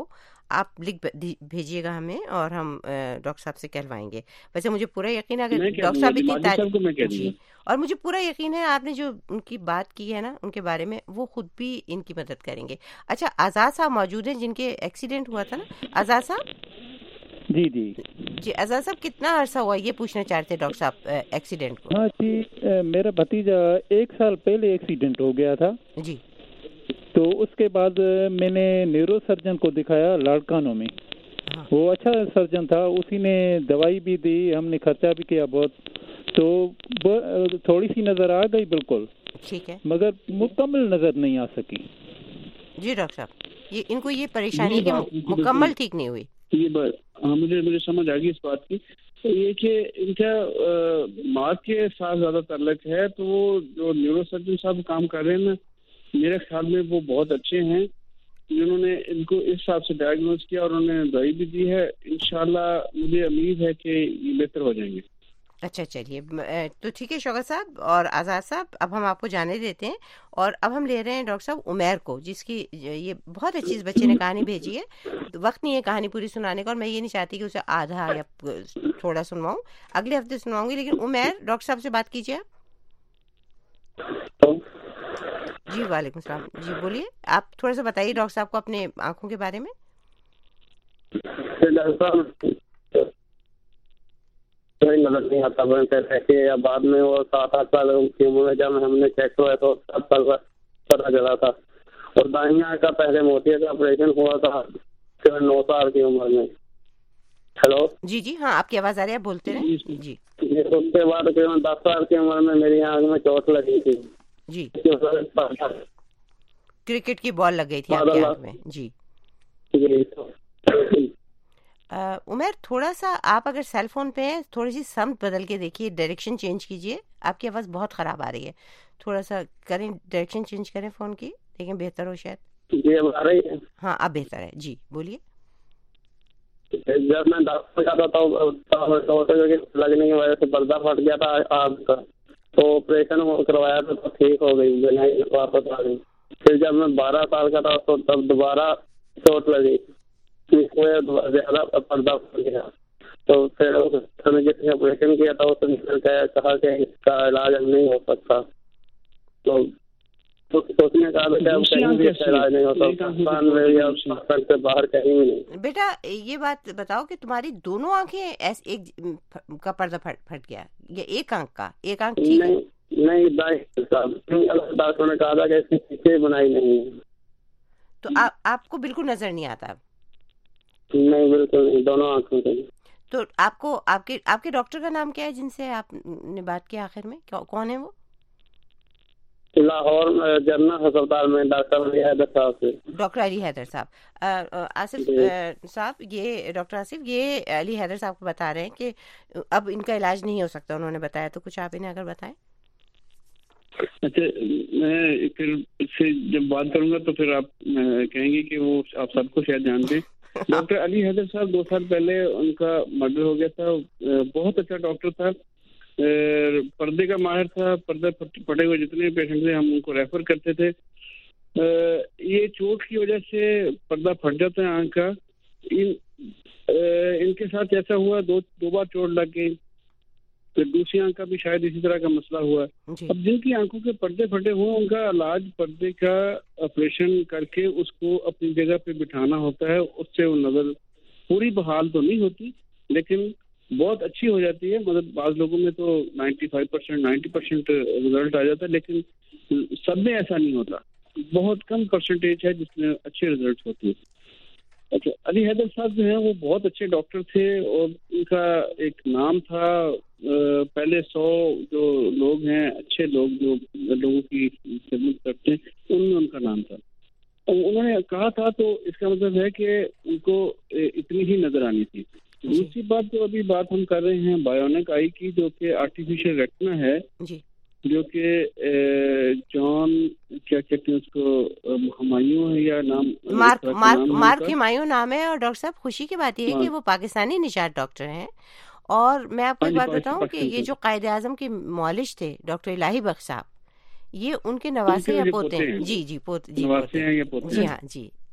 آپ لکھ بھیجیے گا ہمیں اور ہم ڈاکٹر صاحب سے کہلوائیں گے. ویسے مجھے پورا یقین ہے اگر ڈاکٹر صاحب اتنی تعریف جی اور مجھے پورا یقین ہے آپ نے جو ان کی بات کی ہے نا ان کے بارے میں وہ خود بھی ان کی مدد کریں گے. اچھا آزاد صاحب موجود ہیں جن کے ایکسیڈنٹ ہوا تھا نا. آزاد صاحب جی جی جی آزاد صاحب کتنا عرصہ ہوا یہ پوچھنا چاہتے ہیں ڈاکٹر صاحب ایکسیڈنٹ کو. ہاں جی میرا بھتیجا ایک سال پہلے ایکسیڈنٹ ہو گیا تھا جی. تو اس کے بعد میں نے نیورو سرجن کو دکھایا لاڑکانوں میں. وہ اچھا سرجن تھا, اسی نے دوائی بھی دی, ہم نے خرچہ بھی کیا بہت, تو تھوڑی سی نظر آ گئی بالکل ٹھیک ہے مگر مکمل نظر نہیں آ سکی. جی ڈاکٹر صاحب یہ ان کو یہ پریشانی کہ مکمل ٹھیک نہیں ہوئی. یہ ہاں مجھے مجھے سمجھ آ گئی اس بات کی. یہ کہ ان کا ماں کے ساتھ زیادہ تعلق ہے, تو وہ جو نیورو سرجن صاحب کام کر رہے ہیں نا میرے خیال میں وہ بہت اچھے ہیں, جنہوں نے ان کو اس حساب سے ڈائگنوز کیا اور انہوں نے دوائی بھی دی ہے. انشاءاللہ مجھے امید ہے کہ یہ بہتر ہو جائیں گے. اچھا چلیے تو ٹھیک ہے شوکت صاحب اور آزاد صاحب, اب ہم آپ کو جانے دیتے ہیں اور اب ہم لے رہے ہیں ڈاکٹر صاحب عمیر کو, جس کی یہ بہت اچھی اس بچے نے کہانی بھیجی ہے. وقت نہیں ہے کہانی پوری سنانے کا اور میں یہ نہیں چاہتی کہ اسے آدھا یا تھوڑا سنواؤں, اگلے ہفتے سنواؤں گی. لیکن عمیر ڈاکٹر صاحب سے بات کیجیے آپ. جی وعلیکم السلام. جی بولیے, آپ تھوڑا سا بتائیے ڈاکٹر صاحب کو اپنے آنکھوں کے بارے میں. مدد نہیں آتا کہ یا بعد میں وہ سات آٹھ سال کی عمر میں جب ہم نے چیک ہوا تو سات سال کا پتا چلا تھا, اور دائیں آنکھ کا پہلے موتیے کا آپریشن ہوا تھا نو سال کی عمر میں. ہیلو جی جی ہاں آپ کی آواز آ رہی ہے, بولتے رہیں. جی اس کے بعد دس سال کی عمر میں میری آنکھ میں چوٹ لگی تھی. جی کرکٹ کی بال لگ گئی تھی آپ کی آنکھ میں. جی عمیر تھوڑا سا آپ اگر سیل فون پہ ہیں تھوڑی سی سمت بدل کے دیکھیے, ڈائریکشن چینج کیجیے. آپ کی آواز بہت خراب آ رہی ہے, تھوڑا سا کریں ڈائریکشن چینج کریں فون کی, لیکن بہتر ہو شاید. جی اب آ رہی ہے. ہاں اب بہتر ہے. جی بولیے. جب میں ڈاکٹر جاتا تھا لگنے کی وجہ سے پردہ پھٹ گیا تھا آنکھ کا, تو آپریشن کروایا تھا تو ٹھیک ہو گئی, واپس آ گئی. پھر جب میں بارہ سال کا تھا تو تب دوبارہ چوٹ لگی, زیادہ پردہ پھٹ گیا. تو پھر جس نے آپریشن کیا تھا اس نے کہا کہ اس کا علاج نہیں ہو سکتا. تو اس نے کہا علاج نہیں ہوتا سے باہر کہیں بھی نہیں. بیٹا یہ بات بتاؤ کہ تمہاری دونوں آنکھیں ایک کا پردہ پھٹ گیا یا ایک آنکھ کا؟ ایک آنکھ ٹھیک ہے؟ نہیں ڈاکٹر نے کہا تھا کہ اس کی پیچھے بنائی نہیں ہے. تو آپ کو بالکل نظر نہیں آتا؟ نہیں بالکل نہیں, دونوں آنکھوں سے. تو آپ کو آپ کے آپ کے ڈاکٹر کا نام کیا ہے جن سے آپ نے بات کی آخر میں, کون ہے وہ؟ لاہور جنرل ہسپتال میں ڈاکٹر علی حیدر صاحب سے. ڈاکٹر علی حیدر صاحب. آصف صاحب یہ ڈاکٹر آصف یہ علی حیدر صاحب کو بتا رہے ہیں کہ اب ان کا علاج نہیں ہو سکتا, انہوں نے بتایا. تو کچھ آپ انہیں اگر بتائیں. اچھا میں پھر اس سے جب بات کروں گا تو پھر آپ کہیں گے کہ وہ آپ سب کو شاید جانتے ہیں. ڈاکٹر علی حیدر صاحب دو سال پہلے ان کا مرڈر ہو گیا تھا. بہت اچھا ڈاکٹر تھا, پردے کا ماہر تھا. پردے پڑے ہوئے جتنے پیشنٹ تھے ہم ان کو ریفر کرتے تھے. یہ چوٹ کی وجہ سے پردہ پھٹ جاتا ہے آنکھ کا. ان ان کے ساتھ ایسا ہوا, دو دو بار چوٹ لگ گئی. پھر دوسری آنکھ کا بھی شاید اسی طرح کا مسئلہ ہوا. اب جن کی آنکھوں کے پردے پھٹے ہوں ان کا علاج پردے کا آپریشن کر کے اس کو اپنی جگہ پہ بٹھانا ہوتا ہے. اس سے وہ نظر پوری بحال تو نہیں ہوتی لیکن بہت اچھی ہو جاتی ہے. مطلب بعض لوگوں میں تو ninety five percent ninety percent result آ جاتا ہے, لیکن سب میں ایسا نہیں ہوتا. بہت کم پرسنٹیج ہے جس میں اچھے رزلٹ ہوتے ہیں. اچھا علی حیدر صاحب جو ہیں وہ بہت اچھے ڈاکٹر تھے اور ان کا ایک نام تھا. پہلے سو جو لوگ ہیں اچھے لوگ جو لوگوں کی خدمت کرتے ہیں ان میں ان کا نام تھا. انہوں نے کہا تھا تو اس کا مطلب ہے کہ ان کو اتنی ہی نظر آنی تھی. دوسری بات جو ابھی بات ہم کر رہے ہیں بایونک آئی کی, جو کہ آرٹیفیشل ریٹنا ہے, جو کہ جان کیا کہتے ہیں اس کو, ہمایوں ہے یا نام مارک مارک ہمایوں نام ہے. اور ڈاکٹر صاحب خوشی کی بات یہ ہے کہ وہ پاکستانی نژاد ڈاکٹر ہیں. اور میں آپ کو ایک بات بتاؤں کہ یہ جو قائد اعظم کے معالج تھے ڈاکٹر الہی بخش صاحب, یہ ان کے نواسے یا پوتے ہیں. جی جی پوتے جی جی ہاں جی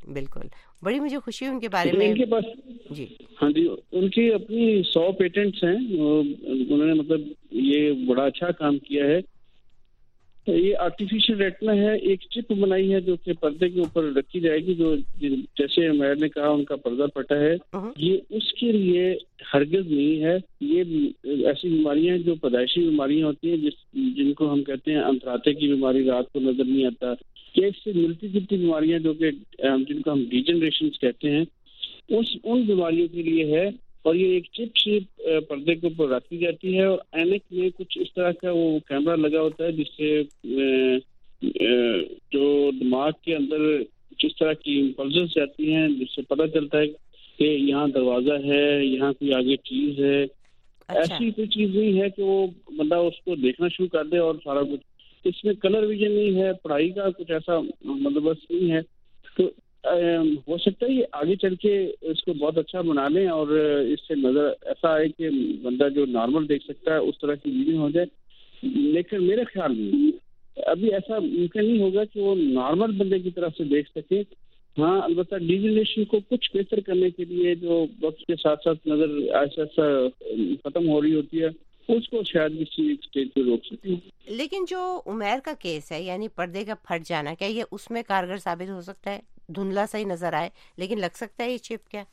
بالکل, بڑی مجھے خوشی ان کے بارے میں. ان کے پاس جی ہاں جی ان کی اپنی سو پیٹنٹس ہیں, انہوں نے مطلب یہ بڑا اچھا کام کیا ہے. یہ آرٹیفیشل ریٹنا ہے, ایک چپ بنائی ہے جو کہ پردے کے اوپر رکھی جائے گی, جو جیسے عمیر نے کہا ان کا پردہ پھٹا ہے, یہ اس کے لیے ہرگز نہیں ہے. یہ ایسی بیماریاں جو پیدائشی بیماریاں ہوتی ہیں جس جن کو ہم کہتے ہیں انتراتے کی بیماری, رات کو نظر نہیں آتا, کہ اس سے ملتی جلتی بیماریاں جو کہ جن کو ہم ڈیجنریشنز کہتے ہیں, اس ان بیماریوں کے لیے ہے. اور یہ ایک چپ شیپ پردے کے اوپر رکھی جاتی ہے, اور اینک میں کچھ اس طرح کا وہ کیمرہ لگا ہوتا ہے جس سے جو دماغ کے اندر جس طرح کی امپلسز جاتی ہیں, جس سے پتہ چلتا ہے کہ یہاں دروازہ ہے, یہاں کوئی آگے چیز ہے. ایسی کوئی چیز نہیں ہے کہ وہ بندہ اس کو دیکھنا شروع کر دے اور سارا کچھ. اس میں کلر ویژن نہیں ہے, پڑھائی کا کچھ ایسا بندوبست نہیں ہے. تو ہو سکتا ہے یہ آگے چل کے اس کو بہت اچھا بنا لیں اور اس سے نظر ایسا آئے کہ بندہ جو نارمل دیکھ سکتا ہے اس طرح کی ویڈیو ہو جائے. لیکن میرے خیال میں ابھی ایسا ممکن نہیں ہوگا کہ وہ نارمل بندے کی طرف سے دیکھ سکے. ہاں البتہ ڈیجنریشن کو کچھ بہتر کرنے کے لیے جو وقت کے ساتھ ساتھ نظر ایسا ایسا ختم ہو رہی ہوتی ہے, اس کو شاید کسی اسٹیج پہ روک سکتی. لیکن جو عمیر کا کیس ہے یعنی پردے کا پھٹ جانا, کیا یہ اس میں کارگر ثابت ہو سکتا ہے؟ دھندلا صحیح نظر آئے لیکن لگ سکتا ہے یہ چپ کیا؟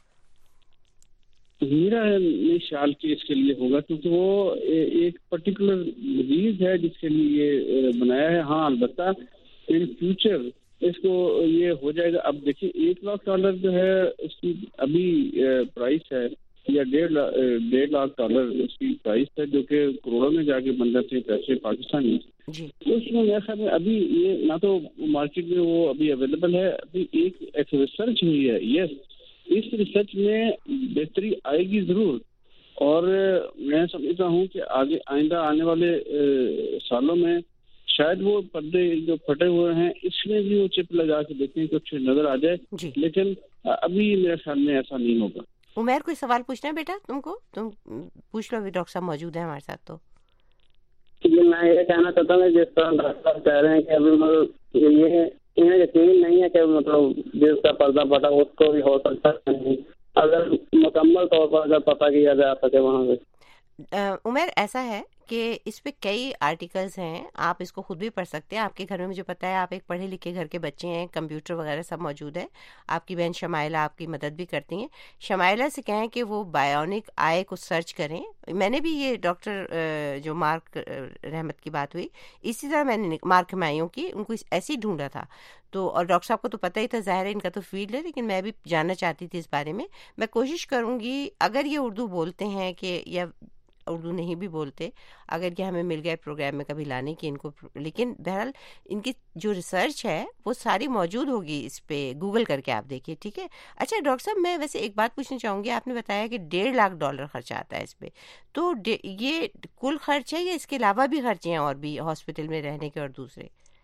میرا خیال کہ اس کے لیے ہوگا, کیونکہ وہ ایک پرٹیکولر مریض ہے جس کے لیے یہ بنایا ہے. ہاں البتہ ان فیوچر اس کو یہ ہو جائے گا. اب دیکھیے ایک لاکھ ڈالر جو ہے اس کی ابھی پرائس ہے, یا ڈیڑھ ڈیڑھ لاکھ ڈالر اس کی پرائس ہے, جو کہ کروڑوں میں جا کے بن جاتے ہیں پیسے پاکستانی. اس میں میرے خیال میں ابھی یہ نہ تو مارکیٹ میں وہ ابھی اویلیبل ہے. ابھی ایک ایک ریسرچ ہوئی ہے, یس اس ریسرچ میں بہتری آئے گی ضرور, اور میں سمجھتا ہوں کہ آگے آئندہ آنے والے سالوں میں شاید وہ پردے جو پھٹے ہوئے ہیں اس میں بھی وہ چپ لگا کے دیکھیں کچھ نظر آ جائے. لیکن ابھی میرے خیال میں ایسا نہیں ہوگا. عمیر کوئی سوال پوچھنا ہے بیٹا تم کو؟ تم پوچھ لو, ابھی ڈاکٹر صاحب موجود ہیں ہمارے ساتھ. تو میں یہ کہنا چاہتا ہوں جس طرح ڈاکٹر صاحب کہہ رہے ہیں کہ ابھی مطلب یہ انہیں یقین نہیں ہے کہ مطلب جس کا پردہ پھٹا اس کو بھی ہو سکتا ہے نہیں, اگر مکمل طور پر اگر پتہ کیا جا سکے وہاں سے. عمیر ایسا ہے کہ اس پہ کئی آرٹیکلز ہیں, آپ اس کو خود بھی پڑھ سکتے ہیں. آپ کے گھر میں مجھے پتا ہے آپ ایک پڑھے لکھے گھر کے بچے ہیں, کمپیوٹر وغیرہ سب موجود ہے. آپ کی بہن شمائلہ آپ کی مدد بھی کرتی ہیں. شمائلہ سے کہیں کہ وہ بایونک آئے کو سرچ کریں. میں نے بھی یہ ڈاکٹر جو مارک رحمت کی بات ہوئی, اسی طرح میں نے مارک ہمایوں کی ان کو ایسے ہی ڈھونڈا تھا. تو اور ڈاکٹر صاحب کو تو پتہ ہی تھا, ظاہر ہے ان کا تو فیلڈ ہے, لیکن میں بھی جاننا چاہتی تھی اس بارے میں. میں کوشش کروں گی اگر یہ اردو بولتے ہیں کہ یا اردو نہیں بھی بولتے, اگر یہ ہمیں مل گئے پروگرام میں کبھی لانے کی ان کو. لیکن بہرحال ان کی جو ریسرچ ہے وہ ساری موجود ہوگی اس پہ, گوگل کر کے آپ دیکھیے, ٹھیک ہے. اچھا ڈاکٹر صاحب میں ویسے ایک بات پوچھنا چاہوں گی, آپ نے بتایا کہ ڈیڑھ لاکھ ڈالر خرچہ آتا ہے اس پہ, تو یہ کل خرچ ہے یا اس کے علاوہ بھی خرچے ہیں اور بھی ہاسپٹل میں رہنے کے اور دوسرے؟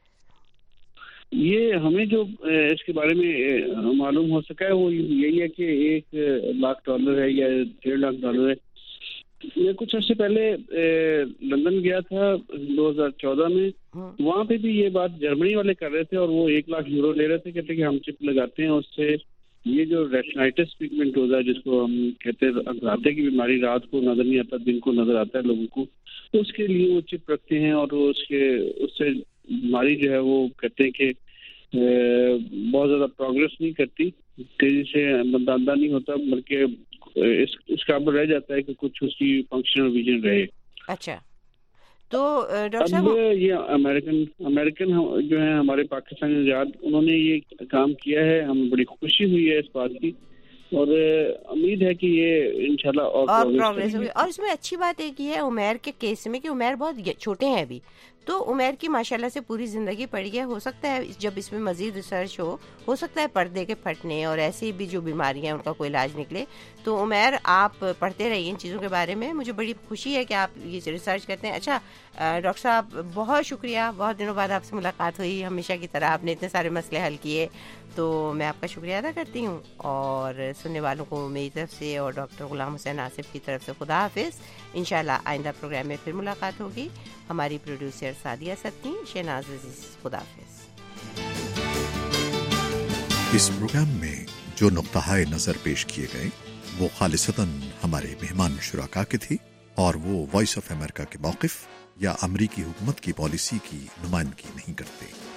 یہ ہمیں جو اس کے بارے میں معلوم ہو سکا ہے وہ یہی ہے کہ ایک لاکھ ڈالر ہے یا ڈیڑھ لاکھ ڈالر ہے. میں کچھ عرصے پہلے لندن گیا تھا دو ہزار چودہ میں, وہاں پہ بھی یہ بات جرمنی والے کر رہے تھے اور وہ ایک لاکھ یورو لے رہے تھے. کہتے کہ ہم چپ لگاتے ہیں, اس سے یہ جو ریٹنائٹس ٹریٹمنٹ ہوتا ہے جس کو ہم کہتے ہیں انتراتے کی بیماری, رات کو نظر نہیں آتا دن کو نظر آتا ہے لوگوں کو, تو اس کے لیے وہ چپ رکھتے ہیں اور اس کے اس سے بیماری جو ہے وہ کہتے ہیں کہ بہت زیادہ پروگریس نہیں کرتی, تیزی سے بندہ اندھا نہیں ہوتا, بلکہ اس اس قابل رہ جاتا ہے کہ کچھ اس کی فنکشنل ویژن رہے. اچھا تو ڈاکٹر صاحب یہ امریکن امریکن جو ہیں ہمارے پاکستانی نژاد, انہوں نے یہ کام کیا ہے, ہمیں بڑی خوشی ہوئی ہے اس بات کی, اور امید ہے کہ یہ انشاءاللہ اور پروگریس ہوگی. اور اس میں اچھی بات ایک یہ ہے عمیر کے کیس میں کہ عمیر بہت چھوٹے ہیں ابھی, تو عمیر کی ماشاءاللہ سے پوری زندگی پڑی ہے. ہو سکتا ہے جب اس میں مزید ریسرچ ہو ہو سکتا ہے پردے کے پھٹنے اور ایسی بھی جو بیماریاں ہیں ان کا کوئی علاج نکلے. تو عمیر آپ پڑھتے رہیے ان چیزوں کے بارے میں, مجھے بڑی خوشی ہے کہ آپ یہ ریسرچ کرتے ہیں. اچھا ڈاکٹر صاحب بہت شکریہ, بہت دنوں بعد آپ سے ملاقات ہوئی, ہمیشہ کی طرح آپ نے اتنے سارے مسئلے حل کیے, تو میں آپ کا شکریہ ادا کرتی ہوں. اور سننے والوں کو میری طرف سے اور ڈاکٹر غلام حسین آصف کی طرف سے خدا حافظ. انشاءاللہ آئندہ پروگرام میں پھر ملاقات ہوگی. ہماری پروڈیوسر سعدیہ ستی, شہناز عزیز, خدا حافظ. اس پروگرام میں جو نقطہ نظر پیش کیے گئے وہ خالصتاً ہمارے مہمان شرکا کے تھے اور وہ وائس آف امریکہ کے موقف یا امریکی حکومت کی پالیسی کی نمائندگی نہیں کرتے۔